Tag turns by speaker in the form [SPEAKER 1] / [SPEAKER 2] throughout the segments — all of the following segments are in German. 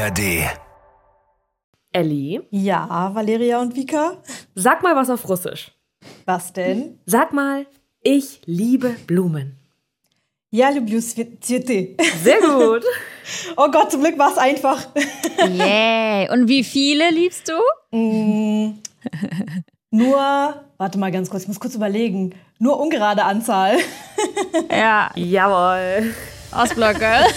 [SPEAKER 1] ARD.
[SPEAKER 2] Elli?
[SPEAKER 3] Ja, Valeria und Vika?
[SPEAKER 2] Sag mal was auf Russisch.
[SPEAKER 3] Was denn?
[SPEAKER 2] Sag mal, ich liebe Blumen.
[SPEAKER 3] Ja, люблю цветы.
[SPEAKER 2] Sehr gut.
[SPEAKER 3] Oh Gott, zum Glück war es einfach.
[SPEAKER 4] Yay. Und wie viele liebst du?
[SPEAKER 3] Nur, warte mal ganz kurz, ich muss kurz überlegen. Nur ungerade Anzahl.
[SPEAKER 4] Ja,
[SPEAKER 2] Jawohl.
[SPEAKER 4] Ostblock Girl.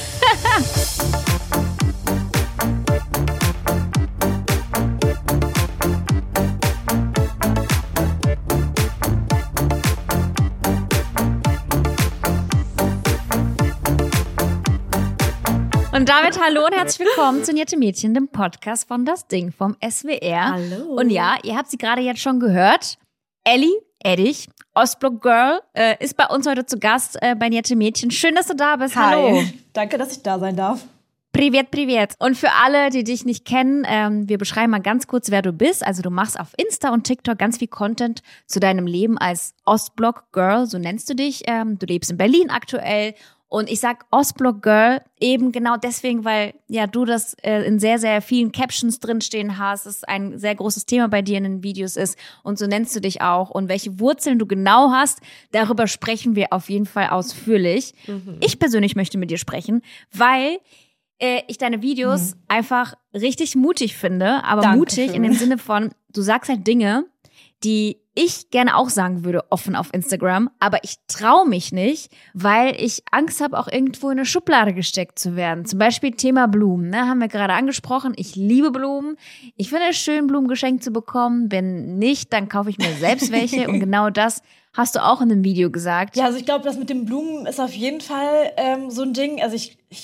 [SPEAKER 4] Und damit hallo und herzlich willkommen zu Nette Mädchen, dem Podcast von Das Ding vom SWR.
[SPEAKER 2] Hallo.
[SPEAKER 4] Und ja, ihr habt sie gerade jetzt schon gehört. Elli Eddich, Ostblock Girl, ist bei uns heute zu Gast bei Nette Mädchen. Schön, dass du da bist. Hallo.
[SPEAKER 3] Hi. Danke, dass ich da sein darf.
[SPEAKER 4] Privet, privet. Und für alle, die dich nicht kennen, wir beschreiben mal ganz kurz, wer du bist. Also du machst auf Insta und TikTok ganz viel Content zu deinem Leben als Ostblock Girl, so nennst du dich. Du lebst in Berlin aktuell. Und ich sag Ostblock Girl eben genau deswegen, weil ja du das in sehr, sehr vielen Captions drinstehen hast. Es ein sehr großes Thema bei dir in den Videos ist. Und so nennst du dich auch. Und welche Wurzeln du genau hast, darüber sprechen wir auf jeden Fall ausführlich. Ich persönlich möchte mit dir sprechen, weil ich deine Videos einfach richtig mutig finde. Aber
[SPEAKER 3] Dankeschön.
[SPEAKER 4] mutig in dem Sinne von, du sagst halt Dinge, die ich gerne auch sagen würde, offen auf Instagram, aber ich traue mich nicht, weil ich Angst habe, auch irgendwo in eine Schublade gesteckt zu werden. Zum Beispiel Thema Blumen, ne, haben wir gerade angesprochen. Ich liebe Blumen. Ich finde es schön, Blumen geschenkt zu bekommen. Wenn nicht, dann kaufe ich mir selbst welche. Und genau das hast du auch in einem Video gesagt.
[SPEAKER 3] Ja, also ich glaube, das mit den Blumen ist auf jeden Fall so ein Ding. Also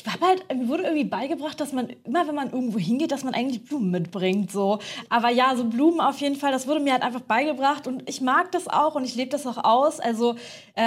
[SPEAKER 3] mir wurde irgendwie beigebracht, dass man immer, wenn man irgendwo hingeht, dass man eigentlich Blumen mitbringt, so. Aber ja, so Blumen auf jeden Fall, das wurde mir halt einfach beigebracht und ich mag das auch und ich lebe das auch aus. Also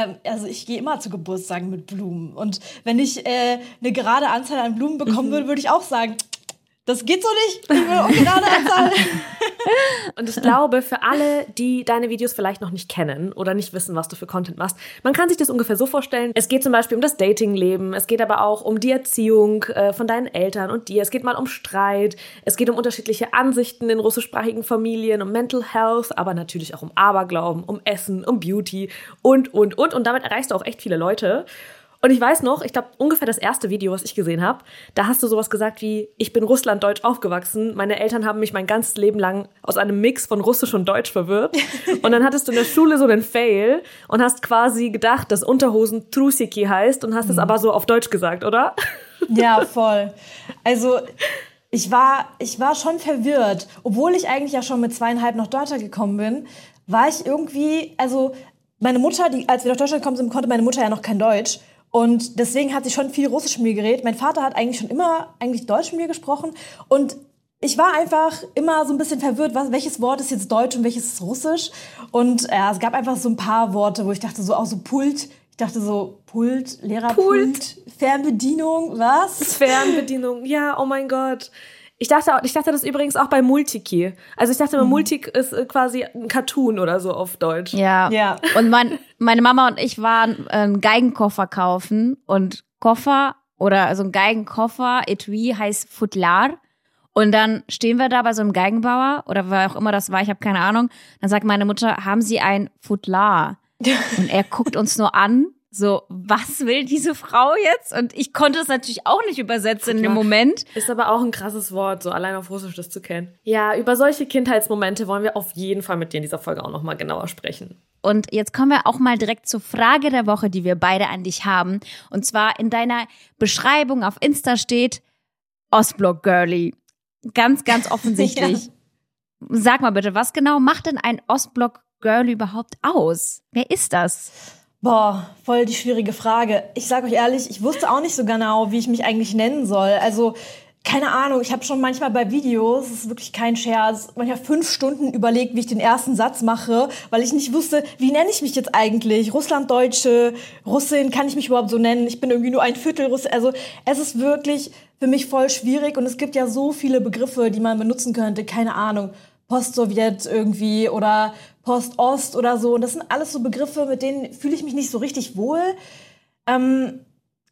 [SPEAKER 3] ich gehe immer zu Geburtstagen mit Blumen und wenn ich eine gerade Anzahl an Blumen bekommen würde, würde ich auch sagen, das geht so nicht, ich will ungerade Anzahl.
[SPEAKER 2] Und ich glaube, für alle, die deine Videos vielleicht noch nicht kennen oder nicht wissen, was du für Content machst, man kann sich das ungefähr so vorstellen. Es geht zum Beispiel um das Datingleben, es geht aber auch um die Erziehung von deinen Eltern und dir. Es geht mal um Streit, es geht um unterschiedliche Ansichten in russischsprachigen Familien, um Mental Health, aber natürlich auch um Aberglauben, um Essen, um Beauty und. Und damit erreichst du auch echt viele Leute. Und ich weiß noch, ich glaube, ungefähr das erste Video, was ich gesehen habe, da hast du sowas gesagt wie, ich bin russlanddeutsch aufgewachsen, meine Eltern haben mich mein ganzes Leben lang aus einem Mix von Russisch und Deutsch verwirrt. Und dann hattest du in der Schule so einen Fail und hast quasi gedacht, dass Unterhosen Trusiki heißt und hast es aber so auf Deutsch gesagt, oder?
[SPEAKER 3] Ja, voll. Also ich war schon verwirrt. Obwohl ich eigentlich ja schon mit 2,5 nach Deutschland gekommen bin, war ich irgendwie, also meine Mutter, als wir nach Deutschland gekommen sind, konnte meine Mutter ja noch kein Deutsch. Und deswegen hat sie schon viel Russisch mit mir geredet. Mein Vater hat eigentlich schon immer Deutsch mit mir gesprochen. Und ich war einfach immer so ein bisschen verwirrt, welches Wort ist jetzt Deutsch und welches ist Russisch. Und es gab einfach so ein paar Worte, wo ich dachte so, auch so Pult. Ich dachte so, Pult, Lehrerpult, Fernbedienung, was?
[SPEAKER 2] Fernbedienung, ja, oh mein Gott. Ich dachte das übrigens auch bei Multiki. Also ich dachte immer, Multik ist quasi ein Cartoon oder so auf Deutsch.
[SPEAKER 4] Ja. Und meine Mama und ich waren Geigenkoffer kaufen und Koffer oder also ein Geigenkoffer, Etui heißt Futlar. Und dann stehen wir da bei so einem Geigenbauer oder wer auch immer das war, ich habe keine Ahnung. Dann sagt meine Mutter, haben Sie ein Futlar? Und er guckt uns nur an. So, was will diese Frau jetzt? Und ich konnte es natürlich auch nicht übersetzen in dem Moment.
[SPEAKER 2] Ist aber auch ein krasses Wort, so allein auf Russisch das zu kennen. Ja, über solche Kindheitsmomente wollen wir auf jeden Fall mit dir in dieser Folge auch nochmal genauer sprechen.
[SPEAKER 4] Und jetzt kommen wir auch mal direkt zur Frage der Woche, die wir beide an dich haben. Und zwar in deiner Beschreibung auf Insta steht Ostblock Girlie. Ganz, ganz offensichtlich. Ja. Sag mal bitte, was genau macht denn ein Ostblock Girlie überhaupt aus? Wer ist das?
[SPEAKER 3] Boah, voll die schwierige Frage. Ich sag euch ehrlich, ich wusste auch nicht so genau, wie ich mich eigentlich nennen soll. Also, keine Ahnung, ich habe schon manchmal bei Videos, das ist wirklich kein Scherz, manchmal 5 Stunden überlegt, wie ich den ersten Satz mache, weil ich nicht wusste, wie nenne ich mich jetzt eigentlich? Russlanddeutsche, Russin, kann ich mich überhaupt so nennen? Ich bin irgendwie nur ein Viertel Russin. Also, es ist wirklich für mich voll schwierig und es gibt ja so viele Begriffe, die man benutzen könnte, keine Ahnung. Postsowjet irgendwie oder Postost oder so. Und das sind alles so Begriffe, mit denen fühle ich mich nicht so richtig wohl.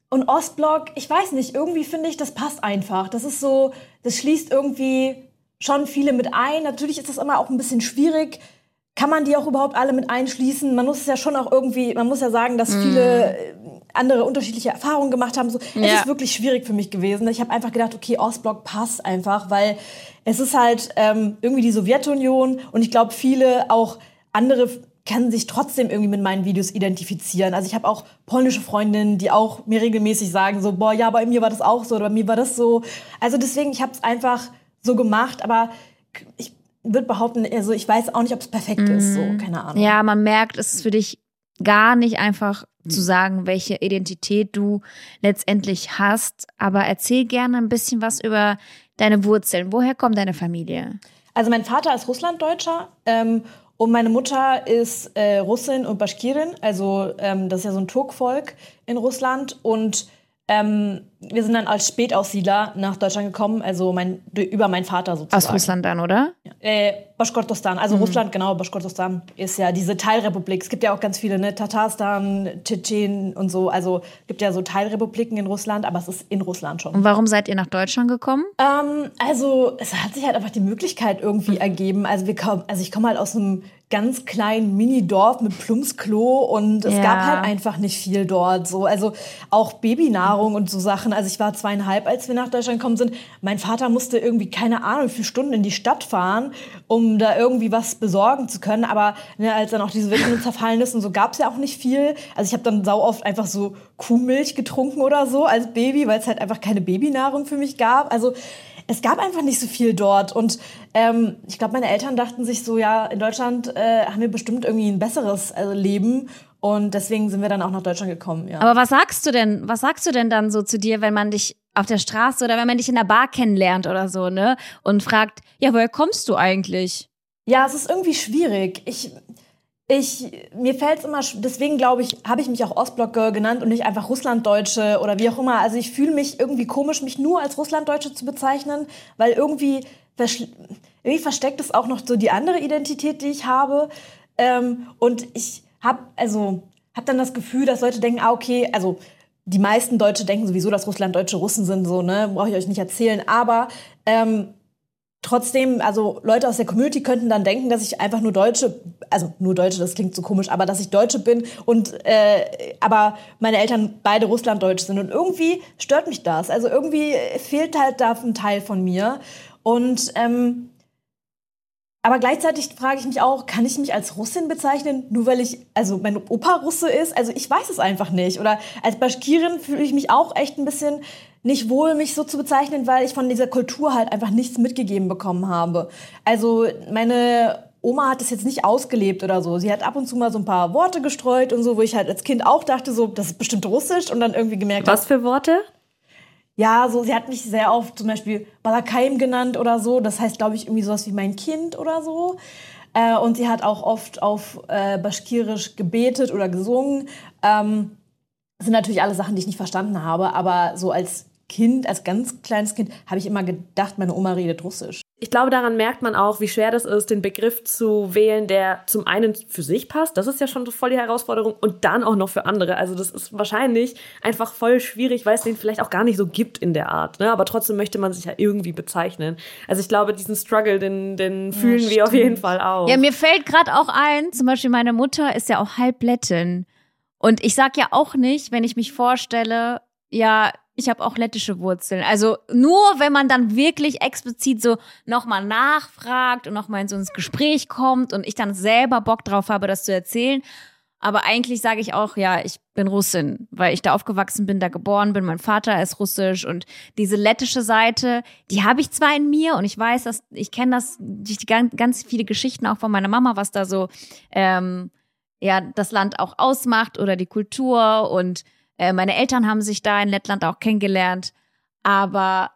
[SPEAKER 3] Und Ostblock, ich weiß nicht, irgendwie finde ich, das passt einfach. Das ist so, das schließt irgendwie schon viele mit ein. Natürlich ist das immer auch ein bisschen schwierig. Kann man die auch überhaupt alle mit einschließen? Man muss es ja schon auch irgendwie, man muss ja sagen, dass viele andere unterschiedliche Erfahrungen gemacht haben. So, es ist wirklich schwierig für mich gewesen. Ich habe einfach gedacht, okay, Ostblock passt einfach, weil es ist halt irgendwie die Sowjetunion und ich glaube, viele auch andere können sich trotzdem irgendwie mit meinen Videos identifizieren. Also ich habe auch polnische Freundinnen, die auch mir regelmäßig sagen so, boah, ja, bei mir war das auch so oder bei mir war das so. Also deswegen, ich habe es einfach so gemacht, aber ich würde behaupten, also ich weiß auch nicht, ob es perfekt ist, so, keine Ahnung.
[SPEAKER 4] Ja, man merkt, es ist für dich gar nicht einfach zu sagen, welche Identität du letztendlich hast, aber erzähl gerne ein bisschen was über deine Wurzeln. Woher kommt deine Familie?
[SPEAKER 3] Also mein Vater ist Russlanddeutscher und meine Mutter ist Russin und Baschkirin, also das ist ja so ein Turkvolk in Russland und wir sind dann als Spätaussiedler nach Deutschland gekommen, also über meinen Vater sozusagen.
[SPEAKER 4] Aus Russland dann, oder?
[SPEAKER 3] Baschkortostan, also Russland, genau, Baschkortostan ist ja diese Teilrepublik. Es gibt ja auch ganz viele, ne, Tatarstan, Tschetschen und so, also gibt ja so Teilrepubliken in Russland, aber es ist in Russland schon.
[SPEAKER 4] Und warum seid ihr nach Deutschland gekommen?
[SPEAKER 3] Also es hat sich halt einfach die Möglichkeit irgendwie ergeben, also ich komme halt aus einem ganz kleinen Mini-Dorf mit Plumpsklo und es gab halt einfach nicht viel dort, so, also auch Babynahrung und so Sachen. Also ich war 2,5, als wir nach Deutschland gekommen sind. Mein Vater musste irgendwie, keine Ahnung, wie viele Stunden in die Stadt fahren, um da irgendwie was besorgen zu können. Aber ne, als dann auch diese Sowjetunion zerfallen ist und so, gab es ja auch nicht viel. Also ich habe dann sau oft einfach so Kuhmilch getrunken oder so als Baby, weil es halt einfach keine Babynahrung für mich gab. Also es gab einfach nicht so viel dort. Und ich glaube, meine Eltern dachten sich so, ja, in Deutschland haben wir bestimmt irgendwie ein besseres Leben. Und deswegen sind wir dann auch nach Deutschland gekommen, ja.
[SPEAKER 4] Aber was sagst du denn dann so zu dir, wenn man dich auf der Straße oder wenn man dich in der Bar kennenlernt oder so, ne? Und fragt, ja, woher kommst du eigentlich?
[SPEAKER 3] Ja, es ist irgendwie schwierig. Mir fällt es immer, deswegen glaube ich, habe ich mich auch Ostblock-Girl genannt und nicht einfach Russlanddeutsche oder wie auch immer. Also ich fühle mich irgendwie komisch, mich nur als Russlanddeutsche zu bezeichnen, weil irgendwie versteckt es auch noch so die andere Identität, die ich habe. Und ich hab dann das Gefühl, dass Leute denken, okay, also die meisten Deutsche denken sowieso, dass Russlanddeutsche Russen sind, so, ne, brauche ich euch nicht erzählen, aber trotzdem, also Leute aus der Community könnten dann denken, dass ich einfach nur Deutsche, das klingt so komisch, aber dass ich Deutsche bin und aber meine Eltern beide Russlanddeutsche sind und irgendwie stört mich das, also irgendwie fehlt halt da ein Teil von mir und aber gleichzeitig frage ich mich auch, kann ich mich als Russin bezeichnen, nur weil mein Opa Russe ist? Also ich weiß es einfach nicht. Oder als Baschkirin fühle ich mich auch echt ein bisschen nicht wohl, mich so zu bezeichnen, weil ich von dieser Kultur halt einfach nichts mitgegeben bekommen habe. Also meine Oma hat das jetzt nicht ausgelebt oder so. Sie hat ab und zu mal so ein paar Worte gestreut und so, wo ich halt als Kind auch dachte, so, das ist bestimmt Russisch und dann irgendwie gemerkt habe.
[SPEAKER 2] Was für Worte?
[SPEAKER 3] Ja, so, sie hat mich sehr oft zum Beispiel Balakaim genannt oder so. Das heißt, glaube ich, irgendwie sowas wie mein Kind oder so. Und sie hat auch oft auf Baschkirisch gebetet oder gesungen. Das sind natürlich alle Sachen, die ich nicht verstanden habe. Aber so als Kind, als ganz kleines Kind, habe ich immer gedacht, meine Oma redet Russisch.
[SPEAKER 2] Ich glaube, daran merkt man auch, wie schwer das ist, den Begriff zu wählen, der zum einen für sich passt. Das ist ja schon voll die Herausforderung. Und dann auch noch für andere. Also das ist wahrscheinlich einfach voll schwierig, weil es den vielleicht auch gar nicht so gibt in der Art. Ne? Aber trotzdem möchte man sich ja irgendwie bezeichnen. Also ich glaube, diesen Struggle, den fühlen wir auf jeden Fall auch.
[SPEAKER 4] Ja, mir fällt gerade auch ein, zum Beispiel meine Mutter ist ja auch halb Lettin. Und ich sag ja auch nicht, wenn ich mich vorstelle, ja, ich habe auch lettische Wurzeln. Also nur, wenn man dann wirklich explizit so nochmal nachfragt und nochmal in so ins Gespräch kommt und ich dann selber Bock drauf habe, das zu erzählen. Aber eigentlich sage ich auch, ja, ich bin Russin, weil ich da aufgewachsen bin, da geboren bin. Mein Vater ist russisch und diese lettische Seite, die habe ich zwar in mir und ich weiß, ich kenne das durch die ganz viele Geschichten auch von meiner Mama, was da so das Land auch ausmacht oder die Kultur und meine Eltern haben sich da in Lettland auch kennengelernt. Aber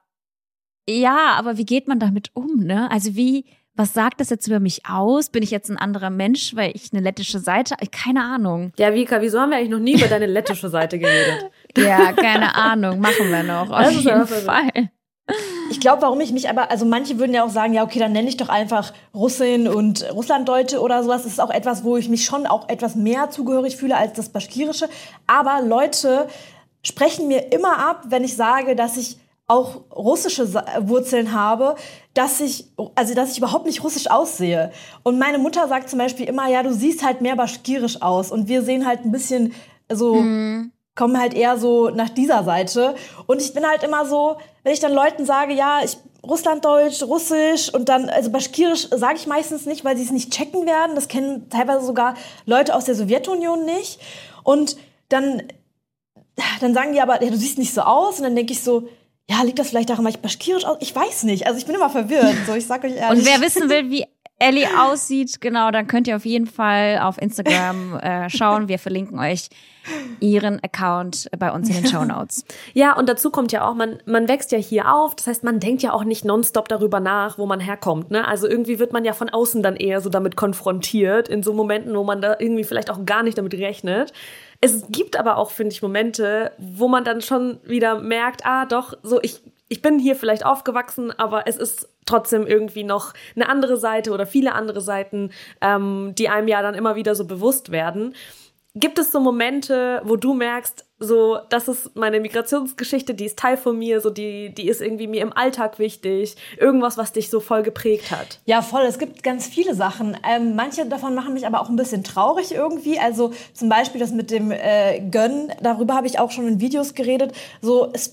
[SPEAKER 4] wie geht man damit um, ne? Also was sagt das jetzt über mich aus? Bin ich jetzt ein anderer Mensch, weil ich eine lettische Seite? Keine Ahnung.
[SPEAKER 2] Ja, Vika, wieso haben wir eigentlich noch nie über deine lettische Seite geredet?
[SPEAKER 4] Ja, keine Ahnung. Machen wir noch. Auf jeden Fall.
[SPEAKER 3] Ich glaube, warum ich mich aber, also manche würden ja auch sagen, ja, okay, dann nenne ich doch einfach Russin und Russlanddeutsche oder sowas. Das ist auch etwas, wo ich mich schon auch etwas mehr zugehörig fühle als das Baschkirische. Aber Leute sprechen mir immer ab, wenn ich sage, dass ich auch russische Wurzeln habe, dass ich überhaupt nicht russisch aussehe. Und meine Mutter sagt zum Beispiel immer, ja, du siehst halt mehr baschkirisch aus. Und wir sehen halt ein bisschen so, kommen halt eher so nach dieser Seite. Und ich bin halt immer so, wenn ich dann Leuten sage, ja, ich Russlanddeutsch, Russisch und dann, also Baschkirisch sage ich meistens nicht, weil sie es nicht checken werden. Das kennen teilweise sogar Leute aus der Sowjetunion nicht. Und dann sagen die aber, ja, du siehst nicht so aus. Und dann denke ich so, ja, liegt das vielleicht daran, weil ich baschkirisch aus? Ich weiß nicht. Also ich bin immer verwirrt. So, ich sag euch ehrlich.
[SPEAKER 4] Und wer wissen will, wie Ellie aussieht, genau, dann könnt ihr auf jeden Fall auf Instagram schauen. Wir verlinken euch ihren Account bei uns in den Shownotes.
[SPEAKER 2] Ja, und dazu kommt ja auch, man wächst ja hier auf. Das heißt, man denkt ja auch nicht nonstop darüber nach, wo man herkommt. Ne? Also irgendwie wird man ja von außen dann eher so damit konfrontiert, in so Momenten, wo man da irgendwie vielleicht auch gar nicht damit rechnet. Es gibt aber auch, finde ich, Momente, wo man dann schon wieder merkt, doch, so ich bin hier vielleicht aufgewachsen, aber es ist trotzdem irgendwie noch eine andere Seite oder viele andere Seiten, die einem ja dann immer wieder so bewusst werden. Gibt es so Momente, wo du merkst, so, das ist meine Migrationsgeschichte, die ist Teil von mir, so die ist irgendwie mir im Alltag wichtig, irgendwas, was dich so voll geprägt hat?
[SPEAKER 3] Ja, voll, es gibt ganz viele Sachen. Manche davon machen mich aber auch ein bisschen traurig irgendwie. Also zum Beispiel das mit dem Gönnen, darüber habe ich auch schon in Videos geredet. So, es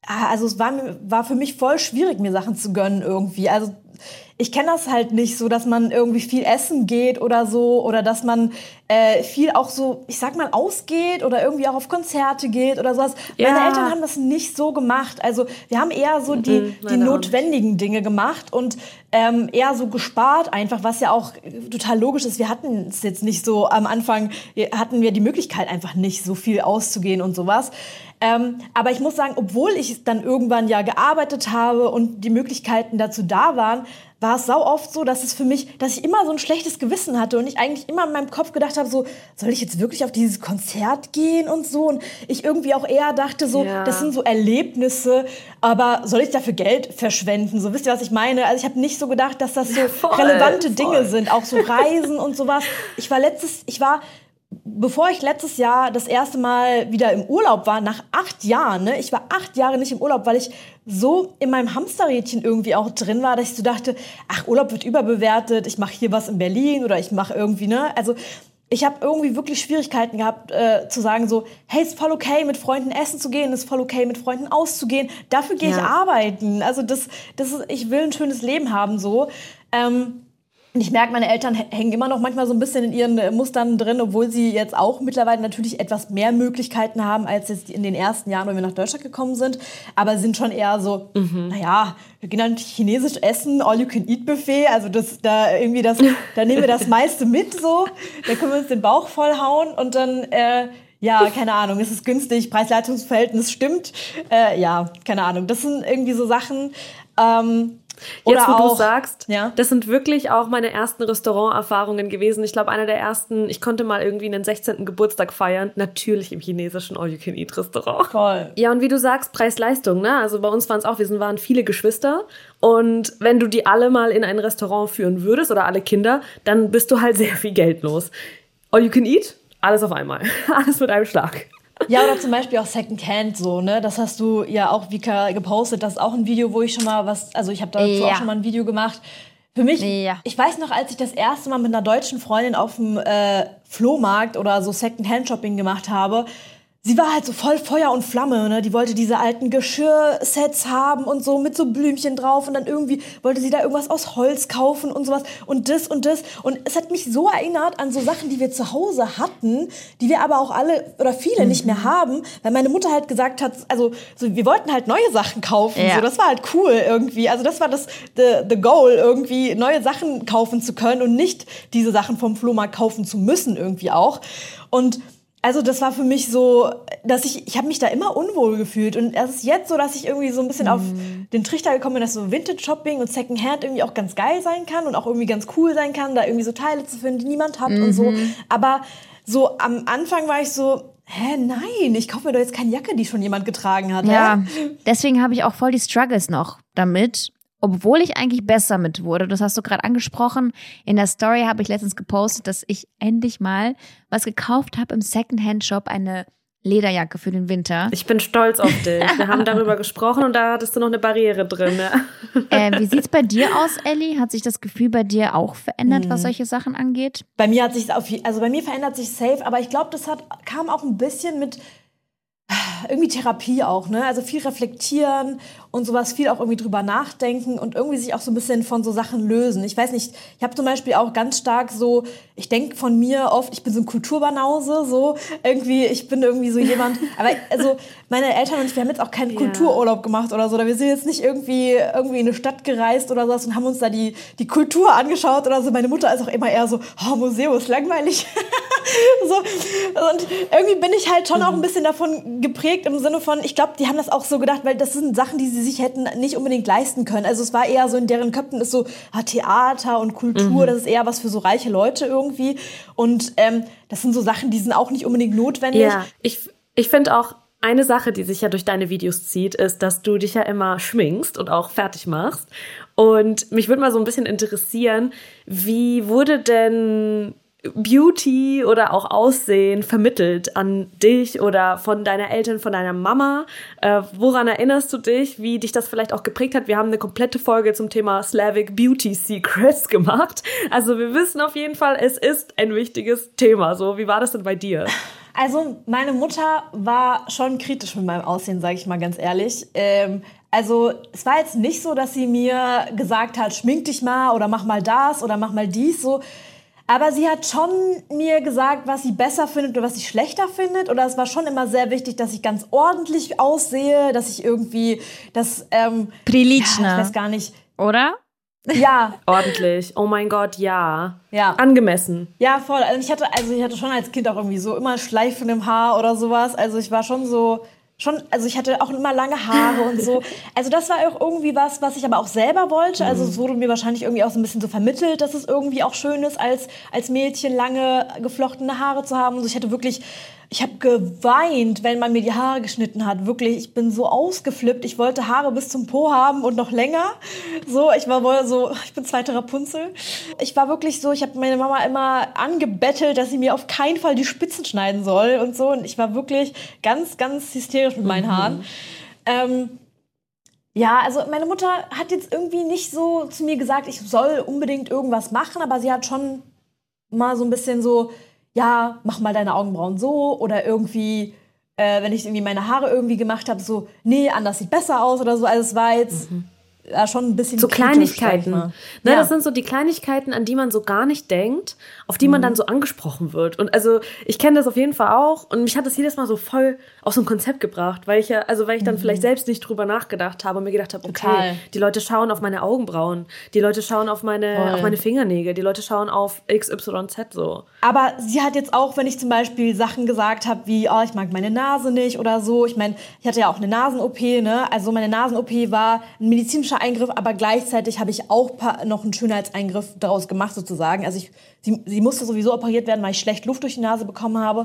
[SPEAKER 3] war für mich voll schwierig, mir Sachen zu gönnen irgendwie. Also ich kenne das halt nicht so, dass man irgendwie viel essen geht oder so oder dass man viel auch so, ich sag mal, ausgeht oder irgendwie auch auf Konzerte geht oder sowas. Ja. Meine Eltern haben das nicht so gemacht. Also wir haben eher so die notwendigen Dinge gemacht und eher so gespart einfach, was ja auch total logisch ist. Wir hatten es jetzt nicht so, am Anfang hatten wir die Möglichkeit einfach nicht so viel auszugehen und sowas. Aber ich muss sagen, obwohl ich dann irgendwann ja gearbeitet habe und die Möglichkeiten dazu da waren, war es sau oft so, dass ich immer so ein schlechtes Gewissen hatte und ich eigentlich immer in meinem Kopf gedacht habe, so, soll ich jetzt wirklich auf dieses Konzert gehen und so? Und ich irgendwie auch eher dachte so, das sind so Erlebnisse, aber soll ich dafür Geld verschwenden? So, wisst ihr, was ich meine? Also ich habe nicht so gedacht, dass das so relevante Dinge sind, auch so Reisen und sowas. Bevor ich letztes Jahr das erste Mal wieder im Urlaub war, nach 8 Jahren, ne? Ich war 8 Jahre nicht im Urlaub, weil ich so in meinem Hamsterrädchen irgendwie auch drin war, dass ich so dachte, Urlaub wird überbewertet, ich mache hier was in Berlin oder ich mache irgendwie, ne? Also ich habe irgendwie wirklich Schwierigkeiten gehabt, zu sagen so, hey, ist voll okay, mit Freunden essen zu gehen, ist voll okay, mit Freunden auszugehen, dafür gehe ich arbeiten. Also ich will ein schönes Leben haben, so. Und ich merke, meine Eltern hängen immer noch manchmal so ein bisschen in ihren Mustern drin, obwohl sie jetzt auch mittlerweile natürlich etwas mehr Möglichkeiten haben, als jetzt in den ersten Jahren, wenn wir nach Deutschland gekommen sind. Aber sind schon eher so, wir gehen dann chinesisch essen, All-You-Can-Eat-Buffet. Also da nehmen wir das meiste mit so. Da können wir uns den Bauch vollhauen und dann, keine Ahnung, es ist günstig, Preis-Leistungs-Verhältnis stimmt. Keine Ahnung. Das sind irgendwie so Sachen,
[SPEAKER 2] Jetzt, wo du sagst, das sind wirklich auch meine ersten Restauranterfahrungen gewesen. Ich glaube, einer der ersten, ich konnte mal irgendwie einen 16. Geburtstag feiern, natürlich im chinesischen All-You-Can-Eat-Restaurant.
[SPEAKER 3] Toll.
[SPEAKER 2] Ja, und wie du sagst, Preis-Leistung, ne? Also bei uns waren es auch, waren viele Geschwister und wenn du die alle mal in ein Restaurant führen würdest oder alle Kinder, dann bist du halt sehr viel Geld los. All-You-Can-Eat, alles auf einmal. Alles mit einem Schlag.
[SPEAKER 3] Ja, oder zum Beispiel auch Secondhand so, ne? Das hast du ja auch, Vika, gepostet. Das ist auch ein Video, wo ich schon mal ich habe dazu auch schon mal ein Video gemacht. Für mich, ich weiß noch, als ich das erste Mal mit einer deutschen Freundin auf dem Flohmarkt oder so Secondhand-Shopping gemacht habe, sie war halt so voll Feuer und Flamme, ne? Die wollte diese alten Geschirrsets haben und so mit so Blümchen drauf und dann irgendwie wollte sie da irgendwas aus Holz kaufen und sowas und das und das. Und es hat mich so erinnert an so Sachen, die wir zu Hause hatten, die wir aber auch alle oder viele nicht mehr haben, weil meine Mutter halt gesagt hat, also so, wir wollten halt neue Sachen kaufen. Ja. So, das war halt cool irgendwie. Also das war the goal, irgendwie neue Sachen kaufen zu können und nicht diese Sachen vom Flohmarkt kaufen zu müssen irgendwie auch. Und also das war für mich so, dass ich habe mich da immer unwohl gefühlt und es ist jetzt so, dass ich irgendwie so ein bisschen auf den Trichter gekommen bin, dass so Vintage-Shopping und Secondhand irgendwie auch ganz geil sein kann und auch irgendwie ganz cool sein kann, da irgendwie so Teile zu finden, die niemand hat und so. Aber so am Anfang war ich so, nein, ich kaufe mir doch jetzt keine Jacke, die schon jemand getragen hat.
[SPEAKER 4] Ja, deswegen habe ich auch voll die Struggles noch damit. Obwohl ich eigentlich besser mit wurde, das hast du gerade angesprochen. In der Story habe ich letztens gepostet, dass ich endlich mal was gekauft habe im Secondhand-Shop, eine Lederjacke für den Winter.
[SPEAKER 2] Ich bin stolz auf dich. Wir haben darüber gesprochen und da hattest du noch eine Barriere drin. Ja.
[SPEAKER 4] Wie sieht's bei dir aus, Ellie? Hat sich das Gefühl bei dir auch verändert, was solche Sachen angeht?
[SPEAKER 3] Bei mir hat sich bei mir verändert sich safe, aber ich glaube, kam auch ein bisschen mit irgendwie Therapie auch, ne? Also viel reflektieren und sowas, viel auch irgendwie drüber nachdenken und irgendwie sich auch so ein bisschen von so Sachen lösen. Ich weiß nicht, ich habe zum Beispiel auch ganz stark so, ich denke von mir oft, ich bin so ein Kulturbanause, so irgendwie, ich bin irgendwie so jemand, aber also meine Eltern und ich, wir haben jetzt auch keinen Kultururlaub gemacht oder so, oder wir sind jetzt nicht irgendwie in eine Stadt gereist oder sowas und haben uns da die Kultur angeschaut oder so. Meine Mutter ist auch immer eher so, oh, Museum ist langweilig. So, und irgendwie bin ich halt schon auch ein bisschen davon geprägt im Sinne von, ich glaube, die haben das auch so gedacht, weil das sind Sachen, die sie sich hätten nicht unbedingt leisten können. Also es war eher so in deren Köpfen ist so Theater und Kultur, das ist eher was für so reiche Leute irgendwie. Und das sind so Sachen, die sind auch nicht unbedingt notwendig.
[SPEAKER 2] Ja, ich finde auch, eine Sache, die sich ja durch deine Videos zieht, ist, dass du dich ja immer schminkst und auch fertig machst. Und mich würde mal so ein bisschen interessieren, wie wurde denn Beauty oder auch Aussehen vermittelt an dich oder von deiner Eltern, von deiner Mama? Woran erinnerst du dich, wie dich das vielleicht auch geprägt hat? Wir haben eine komplette Folge zum Thema Slavic Beauty Secrets gemacht. Also wir wissen auf jeden Fall, es ist ein wichtiges Thema. So, wie war das denn bei dir?
[SPEAKER 3] Also meine Mutter war schon kritisch mit meinem Aussehen, sage ich mal ganz ehrlich. Also es war jetzt nicht so, dass sie mir gesagt hat, schmink dich mal oder mach mal das oder mach mal dies, so. Aber sie hat schon mir gesagt, was sie besser findet oder was sie schlechter findet. Oder es war schon immer sehr wichtig, dass ich ganz ordentlich aussehe, dass ich irgendwie das
[SPEAKER 4] Prilichna.
[SPEAKER 3] Ja, ich weiß gar nicht.
[SPEAKER 4] Oder?
[SPEAKER 3] Ja.
[SPEAKER 2] Ordentlich. Oh mein Gott, ja.
[SPEAKER 3] Ja.
[SPEAKER 2] Angemessen.
[SPEAKER 3] Ja, voll. Also ich hatte schon als Kind auch irgendwie so immer Schleifen im Haar oder sowas. Also ich war schon so... Also ich hatte auch immer lange Haare und so. Also das war auch irgendwie was ich aber auch selber wollte. Also es wurde mir wahrscheinlich irgendwie auch so ein bisschen so vermittelt, dass es irgendwie auch schön ist, als Mädchen lange geflochtene Haare zu haben. Und so, ich habe geweint, wenn man mir die Haare geschnitten hat. Wirklich, ich bin so ausgeflippt. Ich wollte Haare bis zum Po haben und noch länger. So, ich bin zweite Rapunzel. Ich war wirklich so, ich habe meine Mama immer angebettelt, dass sie mir auf keinen Fall die Spitzen schneiden soll und so. Und ich war wirklich ganz, ganz hysterisch mit meinen Haaren. Ja, also meine Mutter hat jetzt irgendwie nicht so zu mir gesagt, ich soll unbedingt irgendwas machen, aber sie hat schon mal so ein bisschen so, ja, mach mal deine Augenbrauen so oder irgendwie, wenn ich irgendwie meine Haare irgendwie gemacht habe, so, nee, anders sieht besser aus oder so. Also es war jetzt schon ein bisschen
[SPEAKER 2] so
[SPEAKER 3] kritisch,
[SPEAKER 2] Kleinigkeiten. Ne, ja. Das sind so die Kleinigkeiten, an die man so gar nicht denkt, auf die man dann so angesprochen wird. Und also ich kenne das auf jeden Fall auch und mich hat das jedes Mal so voll auf so ein Konzept gebracht, weil ich dann vielleicht selbst nicht drüber nachgedacht habe und mir gedacht habe, okay, die Leute schauen auf meine Augenbrauen, die Leute schauen auf meine Fingernägel, die Leute schauen auf XYZ so.
[SPEAKER 3] Aber sie hat jetzt auch, wenn ich zum Beispiel Sachen gesagt habe, wie, oh, ich mag meine Nase nicht oder so. Ich meine, ich hatte ja auch eine Nasen-OP, ne? Also meine Nasen-OP war ein medizinischer Eingriff, aber gleichzeitig habe ich auch noch einen Schönheitseingriff daraus gemacht sozusagen. Also sie musste sowieso operiert werden, weil ich schlecht Luft durch die Nase bekommen habe.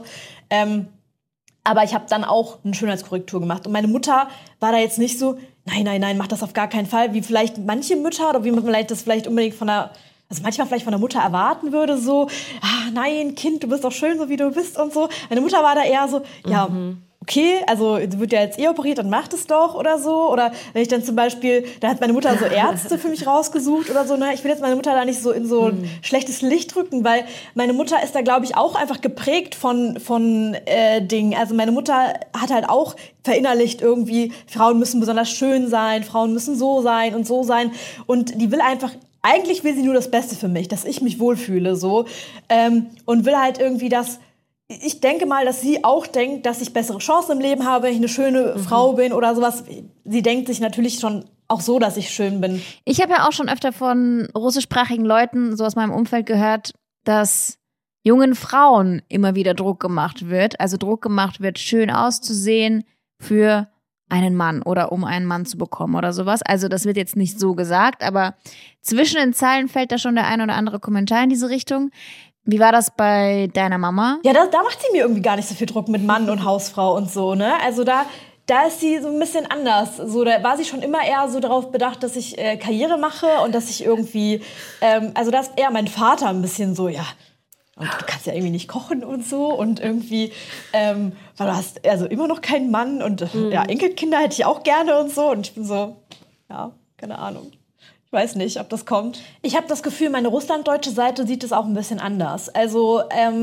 [SPEAKER 3] Aber ich habe dann auch eine Schönheitskorrektur gemacht. Und meine Mutter war da jetzt nicht so, nein, mach das auf gar keinen Fall, wie vielleicht manche Mütter oder wie man das vielleicht unbedingt manchmal vielleicht von der Mutter erwarten würde, so, nein, Kind, du bist doch schön, so wie du bist und so. Meine Mutter war da eher so, ja, okay, also du wird ja jetzt operiert, dann macht es doch oder so. Oder wenn ich dann zum Beispiel, da hat meine Mutter so Ärzte für mich rausgesucht oder so, ne? Ich will jetzt meine Mutter da nicht so in so ein schlechtes Licht rücken, weil meine Mutter ist da, glaube ich, auch einfach geprägt von Dingen. Also meine Mutter hat halt auch verinnerlicht irgendwie, Frauen müssen besonders schön sein, Frauen müssen so sein und so sein. Und die will einfach, eigentlich will sie nur das Beste für mich, dass ich mich wohlfühle, so. Und will halt irgendwie ich denke mal, dass sie auch denkt, dass ich bessere Chancen im Leben habe, wenn ich eine schöne Frau bin oder sowas. Sie denkt sich natürlich schon auch so, dass ich schön bin.
[SPEAKER 4] Ich habe ja auch schon öfter von russischsprachigen Leuten so aus meinem Umfeld gehört, dass jungen Frauen immer wieder Druck gemacht wird. Also Druck gemacht wird, schön auszusehen für einen Mann oder um einen Mann zu bekommen oder sowas. Also das wird jetzt nicht so gesagt, aber zwischen den Zeilen fällt da schon der ein oder andere Kommentar in diese Richtung. Wie war das bei deiner Mama?
[SPEAKER 3] Ja, da macht sie mir irgendwie gar nicht so viel Druck mit Mann und Hausfrau und so, ne? Also da ist sie so ein bisschen anders. So, da war sie schon immer eher so darauf bedacht, dass ich Karriere mache und dass ich irgendwie, also da ist eher mein Vater ein bisschen so, ja, und du kannst ja irgendwie nicht kochen und so und irgendwie, weil du hast also immer noch keinen Mann und ja, Enkelkinder hätte ich auch gerne und so und ich bin so, ja, keine Ahnung. Ich weiß nicht, ob das kommt. Ich habe das Gefühl, meine russlanddeutsche Seite sieht es auch ein bisschen anders. Also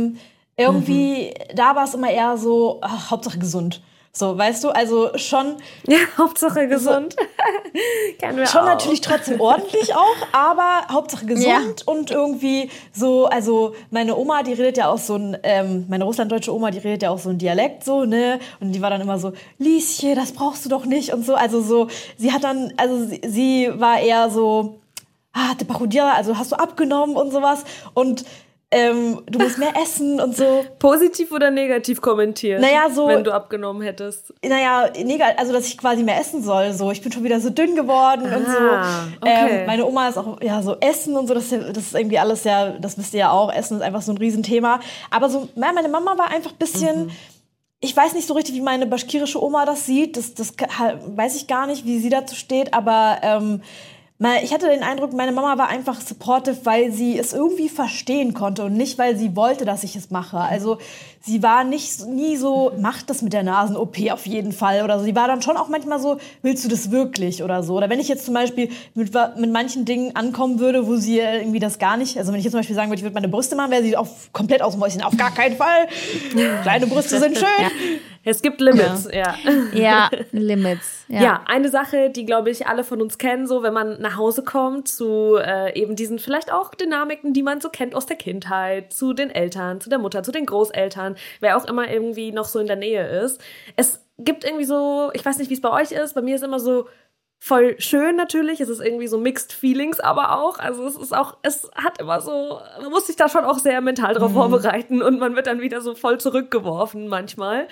[SPEAKER 3] irgendwie, da war es immer eher so, ach, Hauptsache gesund. So, weißt du, also schon...
[SPEAKER 2] Ja, Hauptsache gesund.
[SPEAKER 3] Kennen wir schon auch. Natürlich trotzdem ordentlich auch, aber Hauptsache gesund und irgendwie so, also meine Oma, die redet ja auch so ein, meine russlanddeutsche Oma, die redet ja auch so ein Dialekt so, ne? Und die war dann immer so, Lieschen, das brauchst du doch nicht und so. Also so, sie hat dann, also sie war eher so, te parodiera, also hast du abgenommen und sowas und du musst mehr essen und so.
[SPEAKER 2] Positiv oder negativ kommentiert?
[SPEAKER 3] Naja, so.
[SPEAKER 2] Wenn du abgenommen hättest.
[SPEAKER 3] Naja, negativ, also dass ich quasi mehr essen soll. So, ich bin schon wieder so dünn geworden und so.
[SPEAKER 2] Okay.
[SPEAKER 3] Meine Oma ist auch, ja, so Essen und so, das ist irgendwie alles ja, das wisst ihr ja auch, Essen ist einfach so ein Riesenthema. Aber so, meine Mama war einfach ein bisschen, ich weiß nicht so richtig, wie meine baschkirische Oma das sieht. Das weiß ich gar nicht, wie sie dazu steht, aber ich hatte den Eindruck, meine Mama war einfach supportive, weil sie es irgendwie verstehen konnte und nicht, weil sie wollte, dass ich es mache. Also sie war nie so, mach das mit der Nasen-OP auf jeden Fall oder so. Sie war dann schon auch manchmal so, willst du das wirklich oder so. Oder wenn ich jetzt zum Beispiel mit manchen Dingen ankommen würde, wo sie irgendwie das gar nicht, also wenn ich jetzt zum Beispiel sagen würde, ich würde meine Brüste machen, wäre sie komplett aus dem Häuschen. Auf gar keinen Fall. Kleine Brüste sind schön.
[SPEAKER 2] Ja. Es gibt Limits, ja.
[SPEAKER 4] Ja, Limits.
[SPEAKER 2] Ja, eine Sache, die, glaube ich, alle von uns kennen, so wenn man nach Hause kommt zu eben diesen vielleicht auch Dynamiken, die man so kennt aus der Kindheit, zu den Eltern, zu der Mutter, zu den Großeltern, wer auch immer irgendwie noch so in der Nähe ist. Es gibt irgendwie so, ich weiß nicht, wie es bei euch ist, bei mir ist immer so voll schön natürlich, es ist irgendwie so Mixed Feelings aber auch, also es hat immer so, man muss sich da schon auch sehr mental drauf vorbereiten und man wird dann wieder so voll zurückgeworfen manchmal.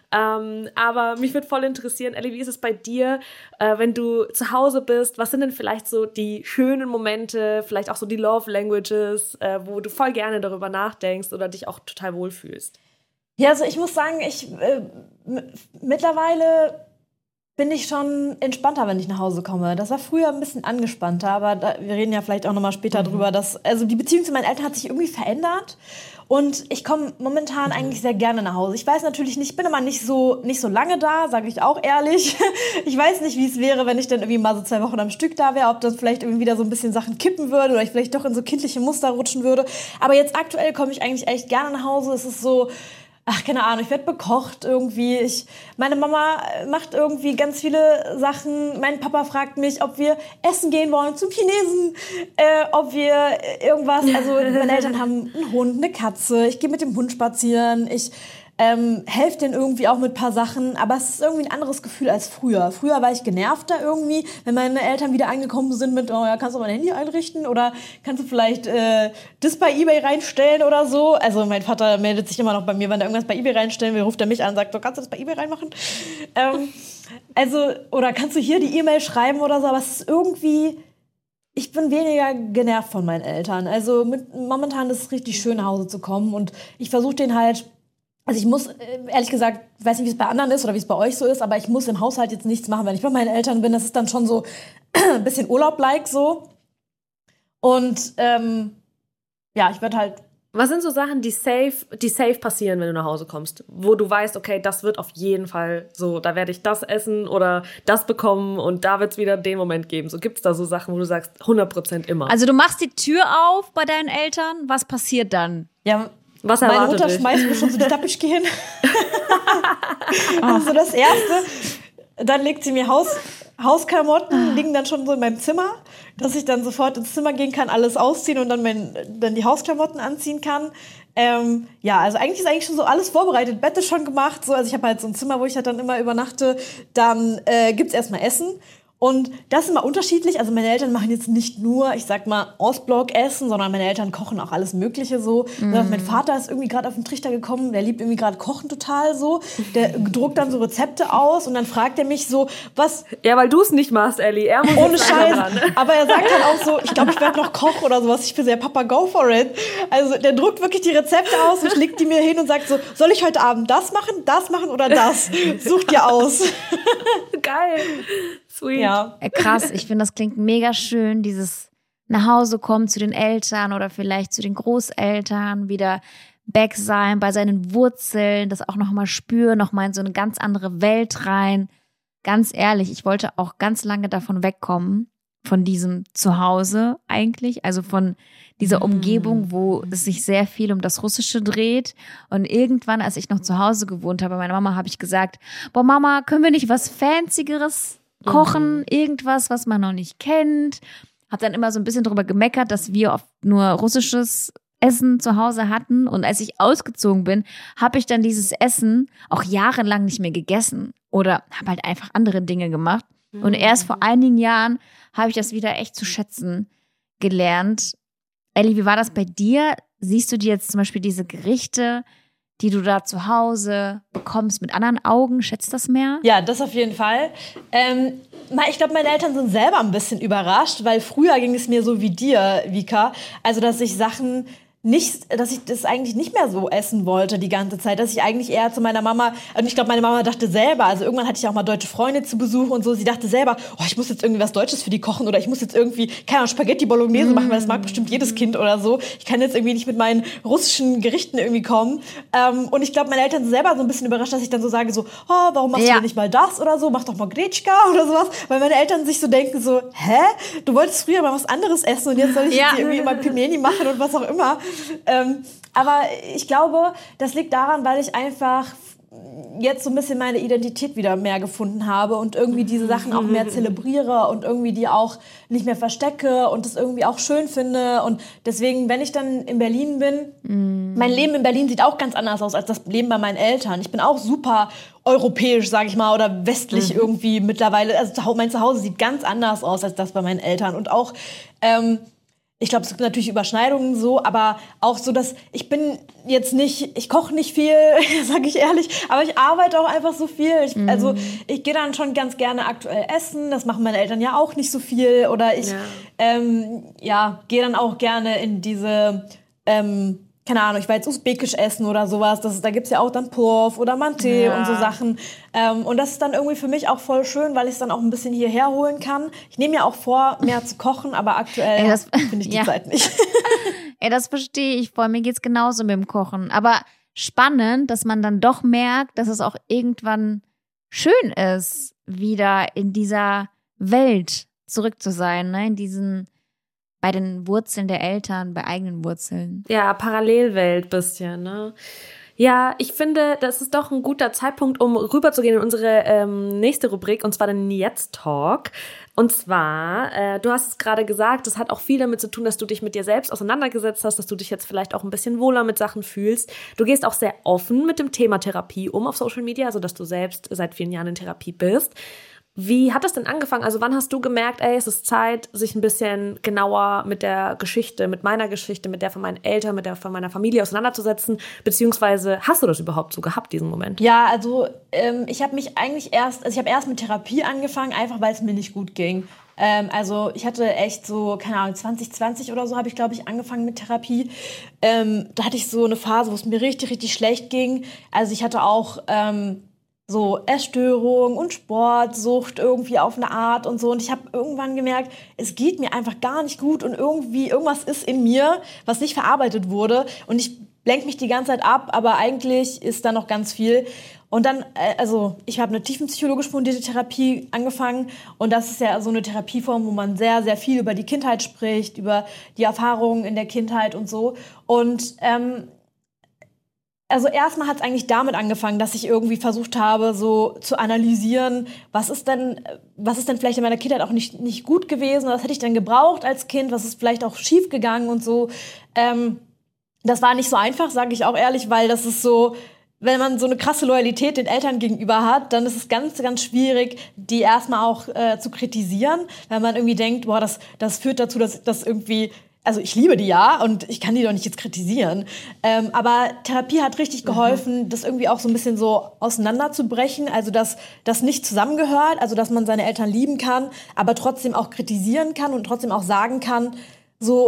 [SPEAKER 2] Aber mich würde voll interessieren, Ellie, wie ist es bei dir, wenn du zu Hause bist, was sind denn vielleicht so die schönen Momente, vielleicht auch so die Love Languages, wo du voll gerne darüber nachdenkst oder dich auch total wohlfühlst?
[SPEAKER 3] Ja, also ich muss sagen, mittlerweile bin ich schon entspannter, wenn ich nach Hause komme. Das war früher ein bisschen angespannter, aber wir reden ja vielleicht auch nochmal später drüber, also die Beziehung zu meinen Eltern hat sich irgendwie verändert und ich komme momentan eigentlich sehr gerne nach Hause. Ich weiß natürlich nicht, ich bin immer nicht so lange da, sage ich auch ehrlich. Ich weiß nicht, wie es wäre, wenn ich dann irgendwie mal so 2 Wochen am Stück da wäre, ob das vielleicht irgendwie wieder so ein bisschen Sachen kippen würde oder ich vielleicht doch in so kindliche Muster rutschen würde. Aber jetzt aktuell komme ich eigentlich echt gerne nach Hause. Es ist so, keine Ahnung, ich werde bekocht irgendwie. Meine Mama macht irgendwie ganz viele Sachen. Mein Papa fragt mich, ob wir essen gehen wollen zum Chinesen, ob wir irgendwas, also meine Eltern haben einen Hund, eine Katze. Ich gehe mit dem Hund spazieren. Ich helfe denen irgendwie auch mit ein paar Sachen, aber es ist irgendwie ein anderes Gefühl als früher. Früher war ich genervter irgendwie, wenn meine Eltern wieder angekommen sind mit, oh ja, kannst du mein Handy einrichten oder kannst du vielleicht das bei eBay reinstellen oder so. Also mein Vater meldet sich immer noch bei mir, wenn er irgendwas bei eBay reinstellen will, ruft er mich an und sagt, so, kannst du das bei eBay reinmachen? Oder kannst du hier die E-Mail schreiben oder so, aber es ist irgendwie, ich bin weniger genervt von meinen Eltern. Also momentan ist es richtig schön, nach Hause zu kommen und ich versuche den halt. Also ich muss, ehrlich gesagt, ich weiß nicht, wie es bei anderen ist oder wie es bei euch so ist, aber ich muss im Haushalt jetzt nichts machen. Wenn ich bei meinen Eltern bin, das ist dann schon so ein bisschen Urlaub-like so. Und ja, ich werde halt...
[SPEAKER 2] Was sind so Sachen, die safe passieren, wenn du nach Hause kommst? Wo du weißt, okay, das wird auf jeden Fall so, da werde ich das essen oder das bekommen und da wird es wieder den Moment geben. So gibt's da so Sachen, wo du sagst, 100% immer.
[SPEAKER 4] Also du machst die Tür auf bei deinen Eltern, was passiert dann?
[SPEAKER 3] Ja,
[SPEAKER 2] was
[SPEAKER 3] meine Mutter schmeißt mir schon so die Tapischke hin. Das ist so das Erste. Dann legt sie mir Hausklamotten, liegen dann schon so in meinem Zimmer, dass ich dann sofort ins Zimmer gehen kann, alles ausziehen und dann die Hausklamotten anziehen kann. Ja, also eigentlich ist schon so alles vorbereitet. Bett ist schon gemacht. So. Also ich habe halt so ein Zimmer, wo ich halt dann immer übernachte. Dann gibt's erstmal Essen. Und das ist immer unterschiedlich. Also meine Eltern machen jetzt nicht nur, ich sag mal, Ostblock-Essen, sondern meine Eltern kochen auch alles Mögliche so. Mein Vater ist irgendwie gerade auf den Trichter gekommen, der liebt irgendwie gerade Kochen total so. Der druckt dann so Rezepte aus und dann fragt er mich so, was...
[SPEAKER 2] Ja, weil du es nicht machst, Ellie. Er muss
[SPEAKER 3] ohne Scheiß. Aber er sagt dann auch so, ich glaube, ich werde noch Koch oder sowas. Ich bin sehr, Papa, go for it. Also der druckt wirklich die Rezepte aus und schlägt die mir hin und sagt so, soll ich heute Abend das machen oder das? Such dir aus.
[SPEAKER 2] Geil. Sweet.
[SPEAKER 3] Ja.
[SPEAKER 4] Krass, ich finde, das klingt mega schön, dieses nach Hause kommen zu den Eltern oder vielleicht zu den Großeltern, wieder back sein bei seinen Wurzeln, das auch nochmal spüren, nochmal in so eine ganz andere Welt rein. Ganz ehrlich, ich wollte auch ganz lange davon wegkommen, von diesem Zuhause eigentlich, also von dieser Umgebung, wo es sich sehr viel um das Russische dreht. Und irgendwann, als ich noch zu Hause gewohnt habe, bei meiner Mama, habe ich gesagt, boah Mama, können wir nicht was Fancygeres kochen? Irgendwas, was man noch nicht kennt. Habe dann immer so ein bisschen drüber gemeckert, dass wir oft nur russisches Essen zu Hause hatten. Und als ich ausgezogen bin, habe ich dann dieses Essen auch jahrelang nicht mehr gegessen. Oder habe halt einfach andere Dinge gemacht. Und erst vor einigen Jahren habe ich das wieder echt zu schätzen gelernt. Elli, wie war das bei dir? Siehst du dir jetzt zum Beispiel diese Gerichte, die du da zu Hause bekommst, mit anderen Augen? Schätzt das mehr?
[SPEAKER 3] Ja, das auf jeden Fall. Ich glaube, meine Eltern sind selber ein bisschen überrascht, weil früher ging es mir so wie dir, Vika. Also, dass ich das eigentlich nicht mehr so essen wollte die ganze Zeit, dass ich eigentlich eher zu meiner Mama, und ich glaube, meine Mama dachte selber, also irgendwann hatte ich auch mal deutsche Freunde zu Besuch und so, sie dachte selber, oh, ich muss jetzt irgendwie was Deutsches für die kochen oder ich muss jetzt irgendwie, keine Ahnung, Spaghetti Bolognese machen, weil das mag bestimmt jedes Kind oder so. Ich kann jetzt irgendwie nicht mit meinen russischen Gerichten irgendwie kommen. Und ich glaube, meine Eltern sind selber so ein bisschen überrascht, dass ich dann so sage, so, oh, warum machst du denn nicht mal das oder so, mach doch mal Gretschka oder sowas, weil meine Eltern sich so denken so, hä? Du wolltest früher mal was anderes essen und jetzt soll ich jetzt irgendwie mal Pilmeni machen und was auch immer. Aber ich glaube, das liegt daran, weil ich einfach jetzt so ein bisschen meine Identität wieder mehr gefunden habe und irgendwie diese Sachen auch mehr zelebriere und irgendwie die auch nicht mehr verstecke und das irgendwie auch schön finde. Und deswegen, wenn ich dann in Berlin bin, mein Leben in Berlin sieht auch ganz anders aus als das Leben bei meinen Eltern. Ich bin auch super europäisch, sage ich mal, oder westlich irgendwie mittlerweile. Also mein Zuhause sieht ganz anders aus als das bei meinen Eltern. Und auch ich glaube, es gibt natürlich Überschneidungen so, aber auch so, dass ich koche nicht viel, sage ich ehrlich, aber ich arbeite auch einfach so viel. Ich gehe dann schon ganz gerne aktuell essen, das machen meine Eltern ja auch nicht so viel. Oder ich gehe dann auch gerne in diese, keine Ahnung, ich war jetzt usbekisch essen oder sowas, da gibt's ja auch dann Plov oder Mante und so Sachen. Und das ist dann irgendwie für mich auch voll schön, weil ich es dann auch ein bisschen hierher holen kann. Ich nehme mir auch vor, mehr zu kochen, aber aktuell finde ich die Zeit nicht.
[SPEAKER 4] Ey, das verstehe ich voll. Mir geht's genauso mit dem Kochen. Aber spannend, dass man dann doch merkt, dass es auch irgendwann schön ist, wieder in dieser Welt zurück zu sein, ne? Bei den Wurzeln der Eltern, bei eigenen Wurzeln.
[SPEAKER 2] Ja, Parallelwelt bisschen, ne? Ja, ich finde, das ist doch ein guter Zeitpunkt, um rüberzugehen in unsere nächste Rubrik, und zwar den Jetzt-Talk. Und zwar, du hast es gerade gesagt, das hat auch viel damit zu tun, dass du dich mit dir selbst auseinandergesetzt hast, dass du dich jetzt vielleicht auch ein bisschen wohler mit Sachen fühlst. Du gehst auch sehr offen mit dem Thema Therapie auf Social Media, also dass du selbst seit vielen Jahren in Therapie bist. Wie hat das denn angefangen? Also wann hast du gemerkt, es ist Zeit, sich ein bisschen genauer mit der Geschichte, mit meiner Geschichte, mit der von meinen Eltern, mit der von meiner Familie auseinanderzusetzen? Beziehungsweise hast du das überhaupt so gehabt, diesen Moment?
[SPEAKER 3] Ja, also ich habe erst mit Therapie angefangen, einfach weil es mir nicht gut ging. Also ich hatte echt so, keine Ahnung, 2020 oder so habe ich, glaube ich, angefangen mit Therapie. Da hatte ich so eine Phase, wo es mir richtig, richtig schlecht ging. Also ich hatte auch so Essstörung und Sportsucht irgendwie auf eine Art und so. Und ich habe irgendwann gemerkt, es geht mir einfach gar nicht gut und irgendwas ist in mir, was nicht verarbeitet wurde. Und ich lenke mich die ganze Zeit ab, aber eigentlich ist da noch ganz viel. Und dann, ich habe eine tiefenpsychologisch fundierte Therapie angefangen. Und das ist ja so eine Therapieform, wo man sehr, sehr viel über die Kindheit spricht, über die Erfahrungen in der Kindheit und so. Und erstmal hat es eigentlich damit angefangen, dass ich irgendwie versucht habe, so zu analysieren, was ist denn vielleicht in meiner Kindheit auch nicht gut gewesen, was hätte ich denn gebraucht als Kind, was ist vielleicht auch schief gegangen und so. Das war nicht so einfach, sage ich auch ehrlich, weil das ist so, wenn man so eine krasse Loyalität den Eltern gegenüber hat, dann ist es ganz, ganz schwierig, die erstmal auch zu kritisieren, weil man irgendwie denkt, boah, das führt dazu, dass das irgendwie. Also ich liebe die ja und ich kann die doch nicht jetzt kritisieren. Aber Therapie hat richtig geholfen, das irgendwie auch so ein bisschen so auseinanderzubrechen. Also dass das nicht zusammengehört, also dass man seine Eltern lieben kann, aber trotzdem auch kritisieren kann und trotzdem auch sagen kann, so,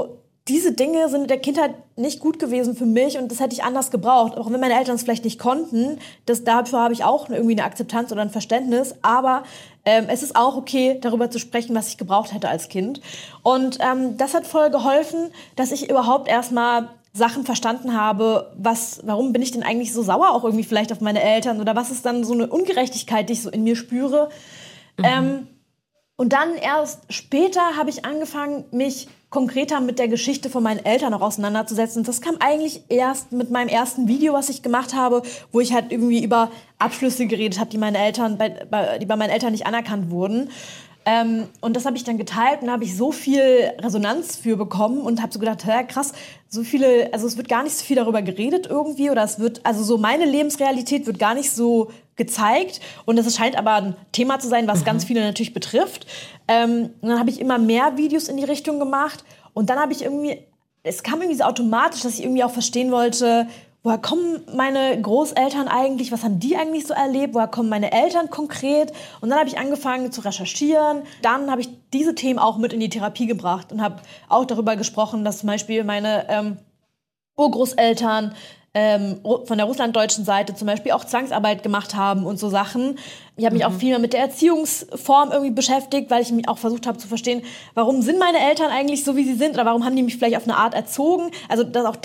[SPEAKER 3] diese Dinge sind in der Kindheit nicht gut gewesen für mich und das hätte ich anders gebraucht. Auch wenn meine Eltern es vielleicht nicht konnten, dafür habe ich auch irgendwie eine Akzeptanz oder ein Verständnis. Aber es ist auch okay, darüber zu sprechen, was ich gebraucht hätte als Kind. Und das hat voll geholfen, dass ich überhaupt erstmal Sachen verstanden habe, warum bin ich denn eigentlich so sauer auch irgendwie vielleicht auf meine Eltern oder was ist dann so eine Ungerechtigkeit, die ich so in mir spüre. Und dann erst später habe ich angefangen, mich konkreter mit der Geschichte von meinen Eltern auch auseinanderzusetzen. Das kam eigentlich erst mit meinem ersten Video, was ich gemacht habe, wo ich halt irgendwie über Abschlüsse geredet habe, die bei meinen Eltern nicht anerkannt wurden. Und das habe ich dann geteilt und da habe ich so viel Resonanz für bekommen und habe so gedacht, krass, es wird gar nicht so viel darüber geredet irgendwie oder so meine Lebensrealität wird gar nicht so gezeigt und das scheint aber ein Thema zu sein, was ganz viele natürlich betrifft. Und dann habe ich immer mehr Videos in die Richtung gemacht und dann es kam irgendwie so automatisch, dass ich irgendwie auch verstehen wollte, woher kommen meine Großeltern eigentlich? Was haben die eigentlich so erlebt? Woher kommen meine Eltern konkret? Und dann habe ich angefangen zu recherchieren. Dann habe ich diese Themen auch mit in die Therapie gebracht und habe auch darüber gesprochen, dass zum Beispiel meine Urgroßeltern von der russlanddeutschen Seite zum Beispiel auch Zwangsarbeit gemacht haben und so Sachen. Ich habe mich auch viel mehr mit der Erziehungsform irgendwie beschäftigt, weil ich mich auch versucht habe zu verstehen, warum sind meine Eltern eigentlich so, wie sie sind? Oder warum haben die mich vielleicht auf eine Art erzogen? Also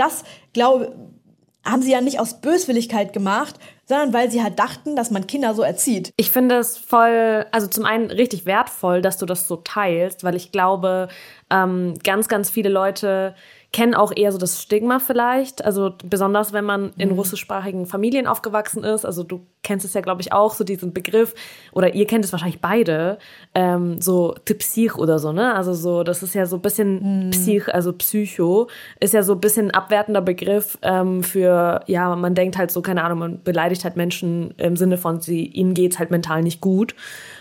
[SPEAKER 3] haben sie ja nicht aus Böswilligkeit gemacht, sondern weil sie halt dachten, dass man Kinder so erzieht.
[SPEAKER 2] Ich finde es zum einen richtig wertvoll, dass du das so teilst, weil ich glaube, ganz, ganz viele Leute kennen auch eher so das Stigma vielleicht, also besonders wenn man in russischsprachigen Familien aufgewachsen ist, also du kennst es ja, glaube ich, auch, so diesen Begriff, oder ihr kennt es wahrscheinlich beide, so Psych oder so, ne, also so, das ist ja so ein bisschen also Psycho, ist ja so ein bisschen abwertender Begriff für, ja, man denkt halt so, keine Ahnung, man beleidigt halt Menschen im Sinne von, ihnen geht's halt mental nicht gut.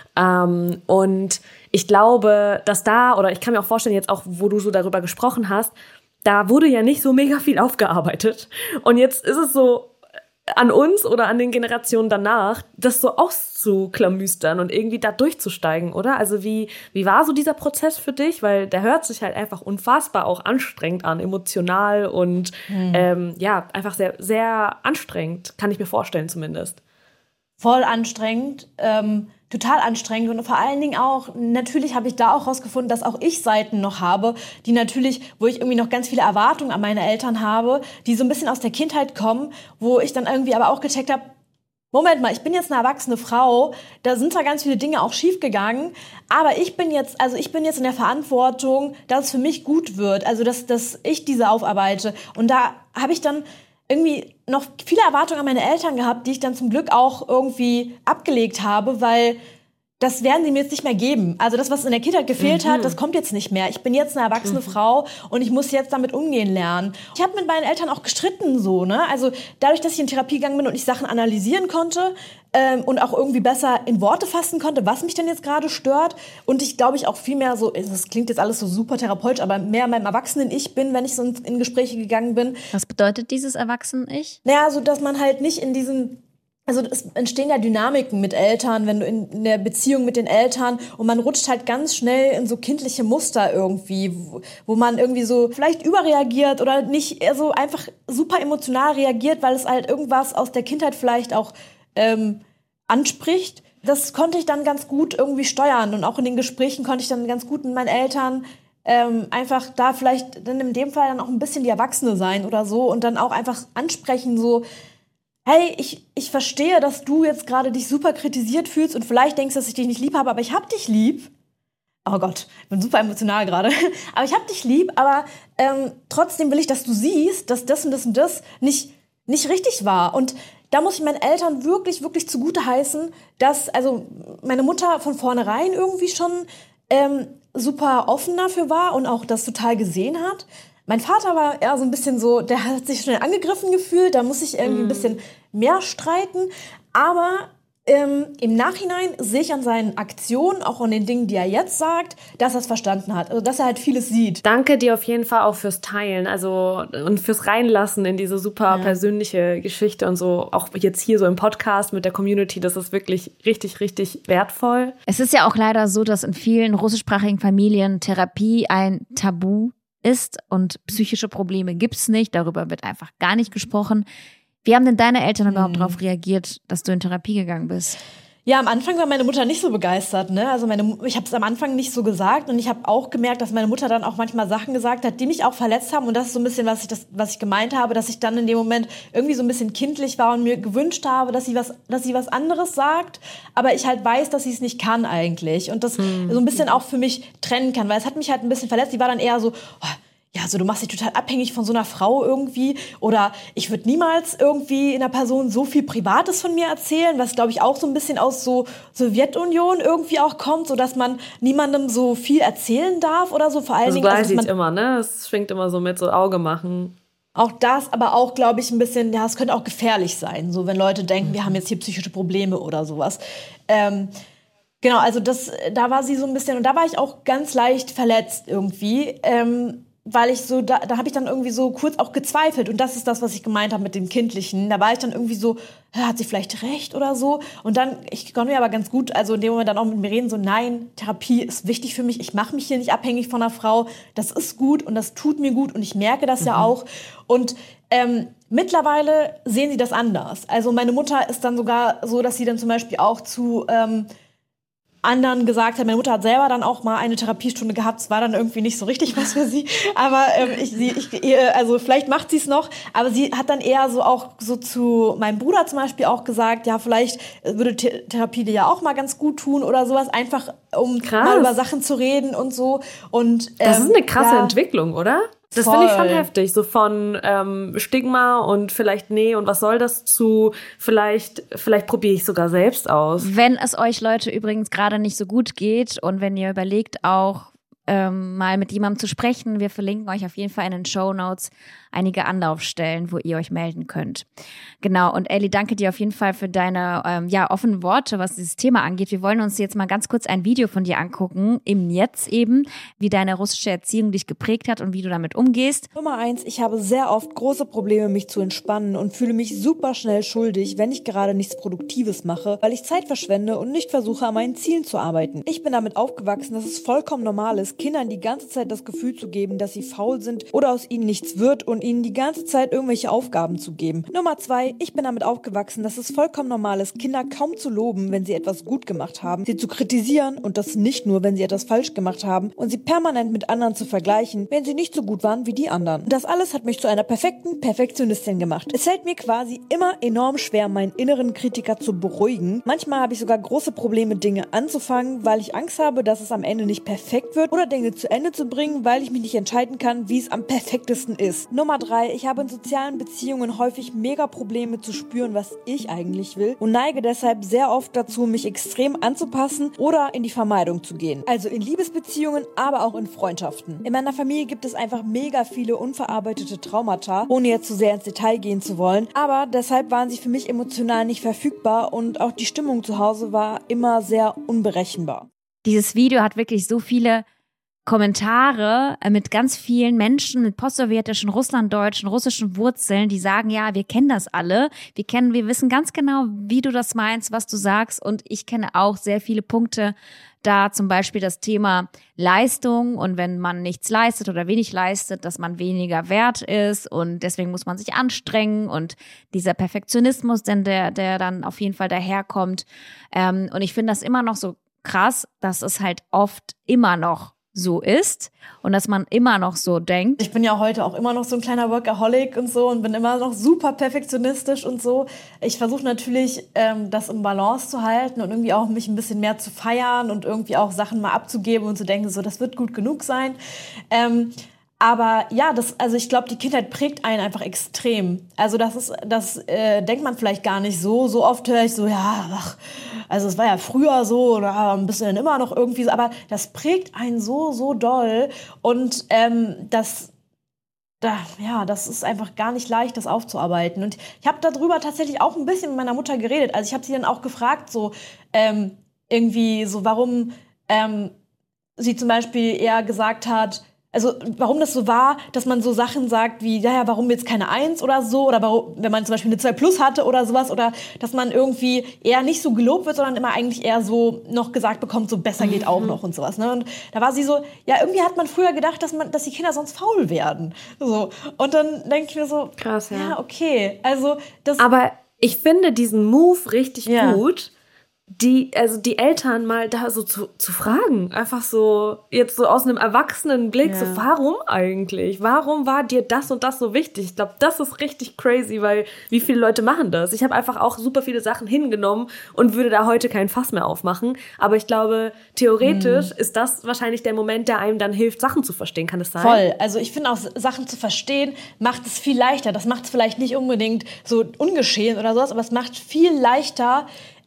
[SPEAKER 2] Und ich glaube, dass oder ich kann mir auch vorstellen, jetzt auch, wo du so darüber gesprochen hast, da wurde ja nicht so mega viel aufgearbeitet. Und jetzt ist es so an uns oder an den Generationen danach, das so auszuklamüstern und irgendwie da durchzusteigen, oder? Also wie war so dieser Prozess für dich? Weil der hört sich halt einfach unfassbar auch anstrengend an, emotional und einfach sehr, sehr anstrengend, kann ich mir vorstellen zumindest.
[SPEAKER 3] Voll anstrengend, total anstrengend und vor allen Dingen auch, natürlich habe ich da auch rausgefunden, dass auch ich Seiten noch habe, die natürlich, wo ich irgendwie noch ganz viele Erwartungen an meine Eltern habe, die so ein bisschen aus der Kindheit kommen, wo ich dann irgendwie aber auch gecheckt habe, Moment mal, ich bin jetzt eine erwachsene Frau, da sind zwar ganz viele Dinge auch schief gegangen, aber ich bin jetzt in der Verantwortung, dass es für mich gut wird, also dass ich diese aufarbeite. Und da habe ich dann irgendwie noch viele Erwartungen an meine Eltern gehabt, die ich dann zum Glück auch irgendwie abgelegt habe, weil das werden sie mir jetzt nicht mehr geben. Also das, was in der Kindheit gefehlt hat, das kommt jetzt nicht mehr. Ich bin jetzt eine erwachsene Frau und ich muss jetzt damit umgehen lernen. Ich habe mit meinen Eltern auch gestritten, so, ne? Also dadurch, dass ich in Therapie gegangen bin und ich Sachen analysieren konnte und auch irgendwie besser in Worte fassen konnte, was mich denn jetzt gerade stört. Und ich glaube, ich auch viel mehr so, das klingt jetzt alles so super therapeutisch, aber mehr in meinem Erwachsenen-Ich bin, wenn ich so in Gespräche gegangen bin.
[SPEAKER 4] Was bedeutet dieses Erwachsenen-Ich?
[SPEAKER 3] Naja, so dass man halt nicht in diesen... Also es entstehen ja Dynamiken mit Eltern, wenn du in der Beziehung mit den Eltern und man rutscht halt ganz schnell in so kindliche Muster irgendwie, wo man irgendwie so vielleicht überreagiert oder nicht, also einfach super emotional reagiert, weil es halt irgendwas aus der Kindheit vielleicht auch anspricht. Das konnte ich dann ganz gut irgendwie steuern und auch in den Gesprächen konnte ich dann ganz gut mit meinen Eltern einfach da vielleicht dann in dem Fall dann auch ein bisschen die Erwachsene sein oder so und dann auch einfach ansprechen so, hey, ich verstehe, dass du jetzt gerade dich super kritisiert fühlst und vielleicht denkst, dass ich dich nicht lieb habe, aber ich hab dich lieb. Oh Gott, ich bin super emotional gerade. Aber ich hab dich lieb, aber trotzdem will ich, dass du siehst, dass das und das und das nicht richtig war. Und da muss ich meinen Eltern wirklich, wirklich zugute heißen, dass also meine Mutter von vornherein irgendwie schon super offen dafür war und auch das total gesehen hat. Mein Vater war eher so ein bisschen so, der hat sich schnell angegriffen gefühlt, da muss ich irgendwie ein bisschen mehr streiten. Aber im Nachhinein sehe ich an seinen Aktionen, auch an den Dingen, die er jetzt sagt, dass er es verstanden hat. Also, dass er halt vieles sieht.
[SPEAKER 2] Danke dir auf jeden Fall auch fürs Teilen, also und fürs Reinlassen in diese super persönliche Geschichte und so. Auch jetzt hier so im Podcast mit der Community, das ist wirklich richtig, richtig wertvoll.
[SPEAKER 4] Es ist ja auch leider so, dass in vielen russischsprachigen Familien Therapie ein Tabu ist und psychische Probleme gibt's nicht. Darüber wird einfach gar nicht gesprochen. Wie haben denn deine Eltern überhaupt darauf reagiert, dass du in Therapie gegangen bist?
[SPEAKER 3] Ja, am Anfang war meine Mutter nicht so begeistert, ne? Also ich habe es am Anfang nicht so gesagt und ich habe auch gemerkt, dass meine Mutter dann auch manchmal Sachen gesagt hat, die mich auch verletzt haben und das ist so ein bisschen, was ich gemeint habe, dass ich dann in dem Moment irgendwie so ein bisschen kindlich war und mir gewünscht habe, dass sie was anderes sagt, aber ich halt weiß, dass sie es nicht kann eigentlich und das so ein bisschen auch für mich trennen kann, weil es hat mich halt ein bisschen verletzt. Die war dann eher so, oh, ja, so du machst dich total abhängig von so einer Frau irgendwie oder ich würde niemals irgendwie einer Person so viel Privates von mir erzählen, was glaube ich auch so ein bisschen aus so Sowjetunion irgendwie auch kommt, so dass man niemandem so viel erzählen darf oder so, vor allen Dingen.
[SPEAKER 2] Also sieht immer, ne? Es schwingt immer so mit so Auge machen.
[SPEAKER 3] Auch das, aber auch, glaube ich, ein bisschen, ja, es könnte auch gefährlich sein, so wenn Leute denken, wir haben jetzt hier psychische Probleme oder sowas. Genau, also da war sie so ein bisschen, und da war ich auch ganz leicht verletzt irgendwie, weil ich so, da habe ich dann irgendwie so kurz auch gezweifelt. Und das ist das, was ich gemeint habe mit dem Kindlichen. Da war ich dann irgendwie so, hat sie vielleicht recht oder so? Und dann, ich konnte mir aber ganz gut, also in dem Moment dann auch mit mir reden, so nein, Therapie ist wichtig für mich. Ich mache mich hier nicht abhängig von einer Frau. Das ist gut und das tut mir gut und ich merke das ja auch. Und mittlerweile sehen sie das anders. Also meine Mutter ist dann sogar so, dass sie dann zum Beispiel auch zu anderen gesagt hat, meine Mutter hat selber dann auch mal eine Therapiestunde gehabt, es war dann irgendwie nicht so richtig was für sie, aber also vielleicht macht sie es noch, aber sie hat dann eher so auch so zu meinem Bruder zum Beispiel auch gesagt, ja, vielleicht würde Therapie dir ja auch mal ganz gut tun oder sowas, einfach um mal über Sachen zu reden und so. Und
[SPEAKER 2] das ist eine krasse Entwicklung, oder? Das finde ich schon heftig, so von Stigma und vielleicht nee und was soll das zu vielleicht probiere ich sogar selbst aus.
[SPEAKER 4] Wenn es euch Leute übrigens gerade nicht so gut geht und wenn ihr überlegt auch mal mit jemandem zu sprechen, wir verlinken euch auf jeden Fall in den Shownotes einige Anlaufstellen, wo ihr euch melden könnt. Genau, und Elli, danke dir auf jeden Fall für deine offenen Worte, was dieses Thema angeht. Wir wollen uns jetzt mal ganz kurz ein Video von dir angucken, im Jetzt eben, wie deine russische Erziehung dich geprägt hat und wie du damit umgehst.
[SPEAKER 1] Nummer 1, ich habe sehr oft große Probleme, mich zu entspannen und fühle mich super schnell schuldig, wenn ich gerade nichts Produktives mache, weil ich Zeit verschwende und nicht versuche, an meinen Zielen zu arbeiten. Ich bin damit aufgewachsen, dass es vollkommen normal ist, Kindern die ganze Zeit das Gefühl zu geben, dass sie faul sind oder aus ihnen nichts wird und ihnen die ganze Zeit irgendwelche Aufgaben zu geben. Nummer 2, ich bin damit aufgewachsen, dass es vollkommen normal ist, Kinder kaum zu loben, wenn sie etwas gut gemacht haben, sie zu kritisieren und das nicht nur, wenn sie etwas falsch gemacht haben und sie permanent mit anderen zu vergleichen, wenn sie nicht so gut waren wie die anderen. Das alles hat mich zu einer perfekten Perfektionistin gemacht. Es fällt mir quasi immer enorm schwer, meinen inneren Kritiker zu beruhigen. Manchmal habe ich sogar große Probleme, Dinge anzufangen, weil ich Angst habe, dass es am Ende nicht perfekt wird oder Dinge zu Ende zu bringen, weil ich mich nicht entscheiden kann, wie es am perfektesten ist. Nummer 3, ich habe in sozialen Beziehungen häufig mega Probleme zu spüren, was ich eigentlich will und neige deshalb sehr oft dazu, mich extrem anzupassen oder in die Vermeidung zu gehen. Also in Liebesbeziehungen, aber auch in Freundschaften. In meiner Familie gibt es einfach mega viele unverarbeitete Traumata, ohne jetzt zu sehr ins Detail gehen zu wollen, aber deshalb waren sie für mich emotional nicht verfügbar und auch die Stimmung zu Hause war immer sehr unberechenbar.
[SPEAKER 4] Dieses Video hat wirklich so viele Kommentare mit ganz vielen Menschen mit postsowjetischen, russlanddeutschen, russischen Wurzeln, die sagen, ja, wir kennen das alle. Wir wissen ganz genau, wie du das meinst, was du sagst. Und ich kenne auch sehr viele Punkte da, zum Beispiel das Thema Leistung und wenn man nichts leistet oder wenig leistet, dass man weniger wert ist und deswegen muss man sich anstrengen und dieser Perfektionismus, denn der dann auf jeden Fall daherkommt. Und ich finde das immer noch so krass, dass es halt oft immer noch so ist und dass man immer noch so denkt.
[SPEAKER 3] Ich bin ja heute auch immer noch so ein kleiner Workaholic und so und bin immer noch super perfektionistisch und so. Ich versuche natürlich, das im Balance zu halten und irgendwie auch mich ein bisschen mehr zu feiern und irgendwie auch Sachen mal abzugeben und zu denken, so, das wird gut genug sein. Aber ja, also ich glaube, die Kindheit prägt einen einfach extrem. Also das denkt man vielleicht gar nicht so. So oft höre ich so, also es war ja früher so oder ein bisschen immer noch irgendwie so. Aber das prägt einen so doll. Und das ist einfach gar nicht leicht, das aufzuarbeiten. Und ich habe darüber tatsächlich auch ein bisschen mit meiner Mutter geredet. Also ich habe sie dann auch gefragt, so irgendwie so, warum sie zum Beispiel eher gesagt hat, also warum das so war, dass man so Sachen sagt wie, ja, warum jetzt keine 1 oder so, oder warum, wenn man zum Beispiel eine 2+ hatte oder sowas, oder dass man irgendwie eher nicht so gelobt wird, sondern immer eigentlich eher so noch gesagt bekommt, so besser geht auch noch und sowas. Ne? Und da war sie so, ja, irgendwie hat man früher gedacht, dass die Kinder sonst faul werden. So. Und dann denke ich mir so,
[SPEAKER 2] krass,
[SPEAKER 3] ja, okay. Also das.
[SPEAKER 2] Aber ich finde diesen Move richtig gut, die Eltern mal da so zu fragen, einfach so, jetzt so aus einem erwachsenen Blick, so, warum eigentlich? Warum war dir das und das so wichtig? Ich glaube, das ist richtig crazy, weil wie viele Leute machen das? Ich habe einfach auch super viele Sachen hingenommen und würde da heute kein Fass mehr aufmachen. Aber ich glaube, theoretisch ist das wahrscheinlich der Moment, der einem dann hilft, Sachen zu verstehen. Kann das sein?
[SPEAKER 3] Voll. Also ich finde auch, Sachen zu verstehen macht es viel leichter. Das macht es vielleicht nicht unbedingt so ungeschehen oder sowas, aber es macht viel leichter,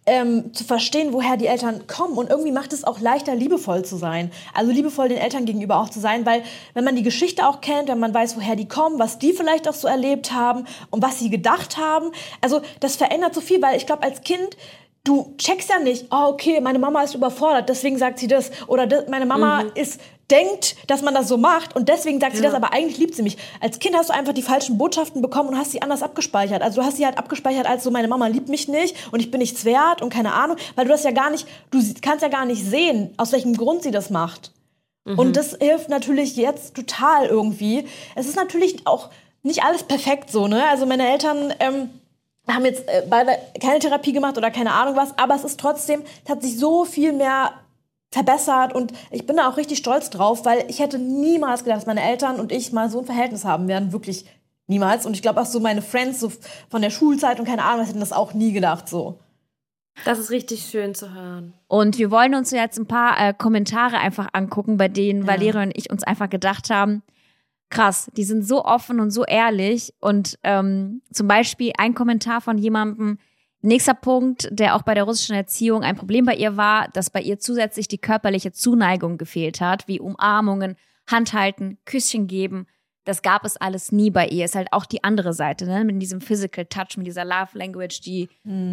[SPEAKER 3] zu verstehen, woher die Eltern kommen. Und irgendwie macht es auch leichter, liebevoll zu sein. Also liebevoll den Eltern gegenüber auch zu sein, weil wenn man die Geschichte auch kennt, wenn man weiß, woher die kommen, was die vielleicht auch so erlebt haben und was sie gedacht haben, also das verändert so viel, weil ich glaube, als Kind, du checkst ja nicht, okay, meine Mama ist überfordert, deswegen sagt sie das. Oder meine Mama denkt, dass man das so macht und deswegen sagt sie das, aber eigentlich liebt sie mich. Als Kind hast du einfach die falschen Botschaften bekommen und hast sie anders abgespeichert. Also du hast sie halt abgespeichert als so, meine Mama liebt mich nicht und ich bin nichts wert und keine Ahnung, weil du das ja gar nicht, du kannst ja gar nicht sehen, aus welchem Grund sie das macht. Und das hilft natürlich jetzt total irgendwie. Es ist natürlich auch nicht alles perfekt so, ne? Also meine Eltern haben jetzt beide keine Therapie gemacht oder keine Ahnung was, aber es ist trotzdem, es hat sich so viel mehr verbessert und ich bin da auch richtig stolz drauf, weil ich hätte niemals gedacht, dass meine Eltern und ich mal so ein Verhältnis haben werden, wirklich niemals. Und ich glaube auch so meine Friends so von der Schulzeit und keine Ahnung, was hätten das auch nie gedacht so.
[SPEAKER 2] Das ist richtig schön zu hören.
[SPEAKER 4] Und wir wollen uns jetzt ein paar Kommentare einfach angucken, bei denen Valeria und ich uns einfach gedacht haben, krass, die sind so offen und so ehrlich. Und zum Beispiel ein Kommentar von jemandem, nächster Punkt, der auch bei der russischen Erziehung ein Problem bei ihr war, dass bei ihr zusätzlich die körperliche Zuneigung gefehlt hat, wie Umarmungen, Handhalten, Küsschen geben. Das gab es alles nie bei ihr. Ist halt auch die andere Seite, ne? Mit diesem Physical Touch, mit dieser Love Language, die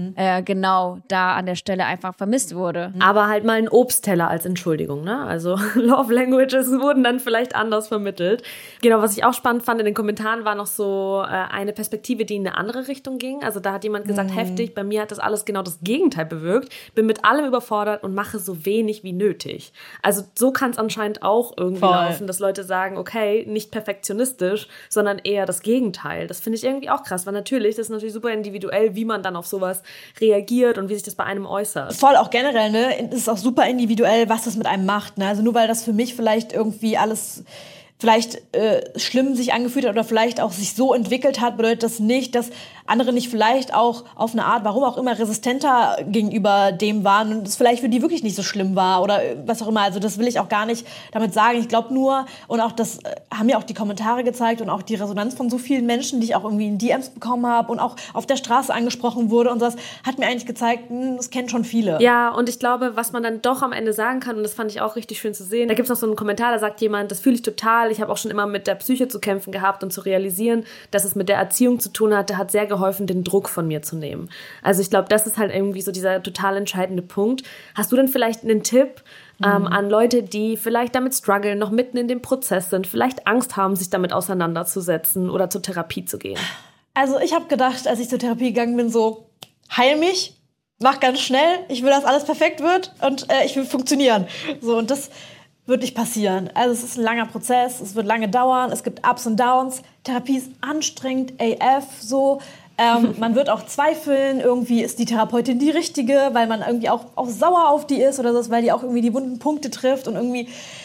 [SPEAKER 4] genau da an der Stelle einfach vermisst wurde.
[SPEAKER 2] Aber halt mal ein Obstteller als Entschuldigung, ne? Also Love Languages wurden dann vielleicht anders vermittelt. Genau, was ich auch spannend fand in den Kommentaren, war noch so eine Perspektive, die in eine andere Richtung ging. Also da hat jemand gesagt, heftig, bei mir hat das alles genau das Gegenteil bewirkt. Bin mit allem überfordert und mache so wenig wie nötig. Also so kann es anscheinend auch irgendwie laufen, dass Leute sagen, okay, nicht perfektionistisch, sondern eher das Gegenteil. Das finde ich irgendwie auch krass, weil natürlich, das ist natürlich super individuell, wie man dann auf sowas reagiert und wie sich das bei einem äußert.
[SPEAKER 3] Voll, auch generell, ne? Es ist auch super individuell, was das mit einem macht, ne? Also nur weil das für mich vielleicht irgendwie alles vielleicht schlimm sich angefühlt hat oder vielleicht auch sich so entwickelt hat, bedeutet das nicht, dass andere nicht vielleicht auch auf eine Art, warum auch immer, resistenter gegenüber dem waren und es vielleicht für die wirklich nicht so schlimm war oder was auch immer. Also das will ich auch gar nicht damit sagen. Ich glaube nur, und auch das haben ja auch die Kommentare gezeigt und auch die Resonanz von so vielen Menschen, die ich auch irgendwie in DMs bekommen habe und auch auf der Straße angesprochen wurde und sowas, hat mir eigentlich gezeigt, das kennen schon viele.
[SPEAKER 2] Ja, und ich glaube, was man dann doch am Ende sagen kann, und das fand ich auch richtig schön zu sehen, da gibt es noch so einen Kommentar, da sagt jemand, das fühle ich total, ich habe auch schon immer mit der Psyche zu kämpfen gehabt und zu realisieren, dass es mit der Erziehung zu tun hatte, hat sehr geholfen, den Druck von mir zu nehmen. Also ich glaube, das ist halt irgendwie so dieser total entscheidende Punkt. Hast du denn vielleicht einen Tipp an Leute, die vielleicht damit strugglen, noch mitten in dem Prozess sind, vielleicht Angst haben, sich damit auseinanderzusetzen oder zur Therapie zu gehen?
[SPEAKER 3] Also ich habe gedacht, als ich zur Therapie gegangen bin, so, heil mich, mach ganz schnell, ich will, dass alles perfekt wird und ich will funktionieren. So, und das wird nicht passieren. Also es ist ein langer Prozess, es wird lange dauern, es gibt Ups und Downs. Therapie ist anstrengend, AF, so. Man wird auch zweifeln, irgendwie ist die Therapeutin die richtige, weil man irgendwie auch sauer auf die ist oder so, weil die auch irgendwie die wunden Punkte trifft und irgendwie,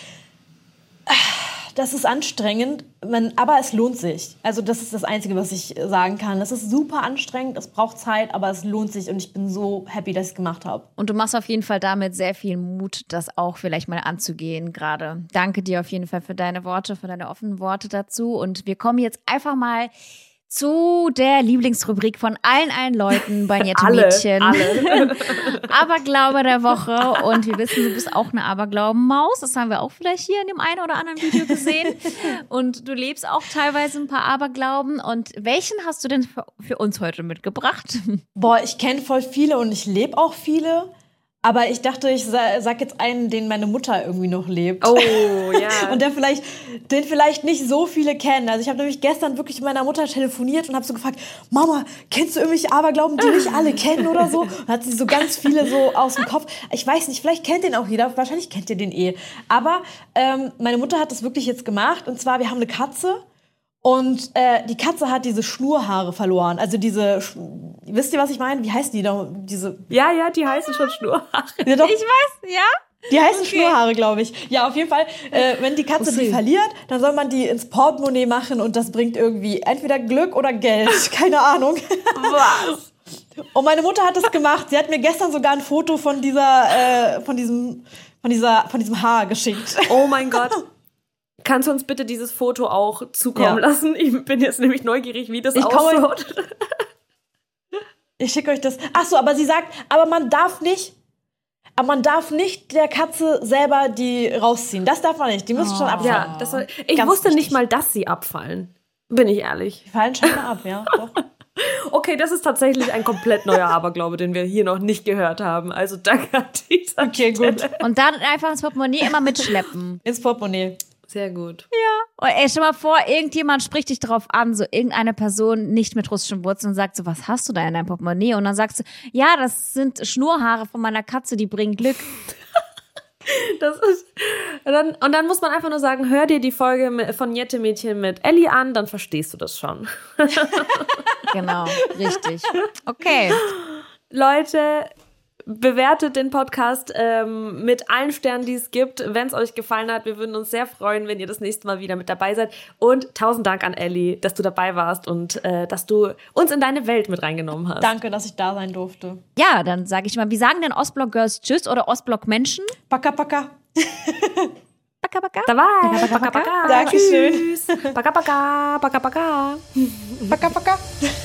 [SPEAKER 3] das ist anstrengend, aber es lohnt sich. Also das ist das Einzige, was ich sagen kann. Es ist super anstrengend, es braucht Zeit, aber es lohnt sich und ich bin so happy, dass ich es gemacht habe.
[SPEAKER 4] Und du machst auf jeden Fall damit sehr viel Mut, das auch vielleicht mal anzugehen gerade. Danke dir auf jeden Fall für deine Worte, für deine offenen Worte dazu und wir kommen jetzt einfach mal zu der Lieblingsrubrik von allen Leuten bei Nette Mädchen.
[SPEAKER 2] Alle.
[SPEAKER 4] Aberglaube der Woche. Und wir wissen, du bist auch eine Aberglauben-Maus. Das haben wir auch vielleicht hier in dem einen oder anderen Video gesehen. Und du lebst auch teilweise ein paar Aberglauben. Und welchen hast du denn für uns heute mitgebracht?
[SPEAKER 3] Boah, ich kenne voll viele und ich lebe auch viele. Aber ich dachte, ich sag jetzt einen, den meine Mutter irgendwie noch lebt.
[SPEAKER 2] Oh, ja.
[SPEAKER 3] Und den vielleicht nicht so viele kennen. Also ich habe nämlich gestern wirklich mit meiner Mutter telefoniert und habe so gefragt, Mama, kennst du irgendwelche Aberglauben, die nicht alle kennen oder so? Und hat sie so ganz viele so aus dem Kopf. Ich weiß nicht, vielleicht kennt den auch jeder. Wahrscheinlich kennt ihr den eh. Aber meine Mutter hat das wirklich jetzt gemacht. Und zwar, wir haben eine Katze. Und die Katze hat diese Schnurhaare verloren. Also wisst ihr, was ich meine? Wie heißen die da?
[SPEAKER 2] Ja, die heißen schon Schnurhaare.
[SPEAKER 3] Ja, doch.
[SPEAKER 4] Ich weiß, ja?
[SPEAKER 3] Die heißen Schnurhaare, glaube ich. Ja, auf jeden Fall, wenn die Katze die verliert, dann soll man die ins Portemonnaie machen und das bringt irgendwie entweder Glück oder Geld. Keine Ahnung.
[SPEAKER 2] Was?
[SPEAKER 3] Und meine Mutter hat das gemacht. Sie hat mir gestern sogar ein Foto von diesem Haar geschickt.
[SPEAKER 2] Oh mein Gott. Kannst du uns bitte dieses Foto auch zukommen lassen? Ich bin jetzt nämlich neugierig, wie das ausschaut.
[SPEAKER 3] Ich schicke euch das. Ach so, aber sie sagt, man darf nicht der Katze selber die rausziehen. Das darf man nicht. Die müssen schon abfallen.
[SPEAKER 2] Ja, ich wusste nicht mal, dass sie abfallen. Bin ich ehrlich.
[SPEAKER 3] Die fallen schon mal ab, ja. Doch.
[SPEAKER 2] Okay, das ist tatsächlich ein komplett neuer Aberglaube, den wir hier noch nicht gehört haben. Also danke an dieser Stelle.
[SPEAKER 3] Gut.
[SPEAKER 4] Und dann einfach ins Portemonnaie immer mitschleppen.
[SPEAKER 3] Ins Portemonnaie.
[SPEAKER 2] Sehr gut.
[SPEAKER 4] Und stell mal vor, irgendjemand spricht dich drauf an, so irgendeine Person nicht mit russischen Wurzeln und sagt so, was hast du da in deinem Portemonnaie? Und dann sagst du, ja, das sind Schnurhaare von meiner Katze, die bringen Glück.
[SPEAKER 2] Und dann muss man einfach nur sagen, hör dir die Folge von Jette Mädchen mit Ellie an, dann verstehst du das schon.
[SPEAKER 4] Genau, richtig. Okay.
[SPEAKER 2] Leute, bewertet den Podcast mit allen Sternen, die es gibt, wenn es euch gefallen hat. Wir würden uns sehr freuen, wenn ihr das nächste Mal wieder mit dabei seid. Und 1000 Dank an Ellie, dass du dabei warst und dass du uns in deine Welt mit reingenommen hast.
[SPEAKER 3] Danke, dass ich da sein durfte.
[SPEAKER 4] Ja, dann sage ich mal, wie sagen denn Ostblock-Girls Tschüss oder Ostblock-Menschen?
[SPEAKER 3] Paka, paka.
[SPEAKER 4] Paka, paka.
[SPEAKER 2] Dabei.
[SPEAKER 4] Paka, paka.
[SPEAKER 3] Dankeschön.
[SPEAKER 2] Paka, paka. Paka, paka.
[SPEAKER 3] Paka, paka.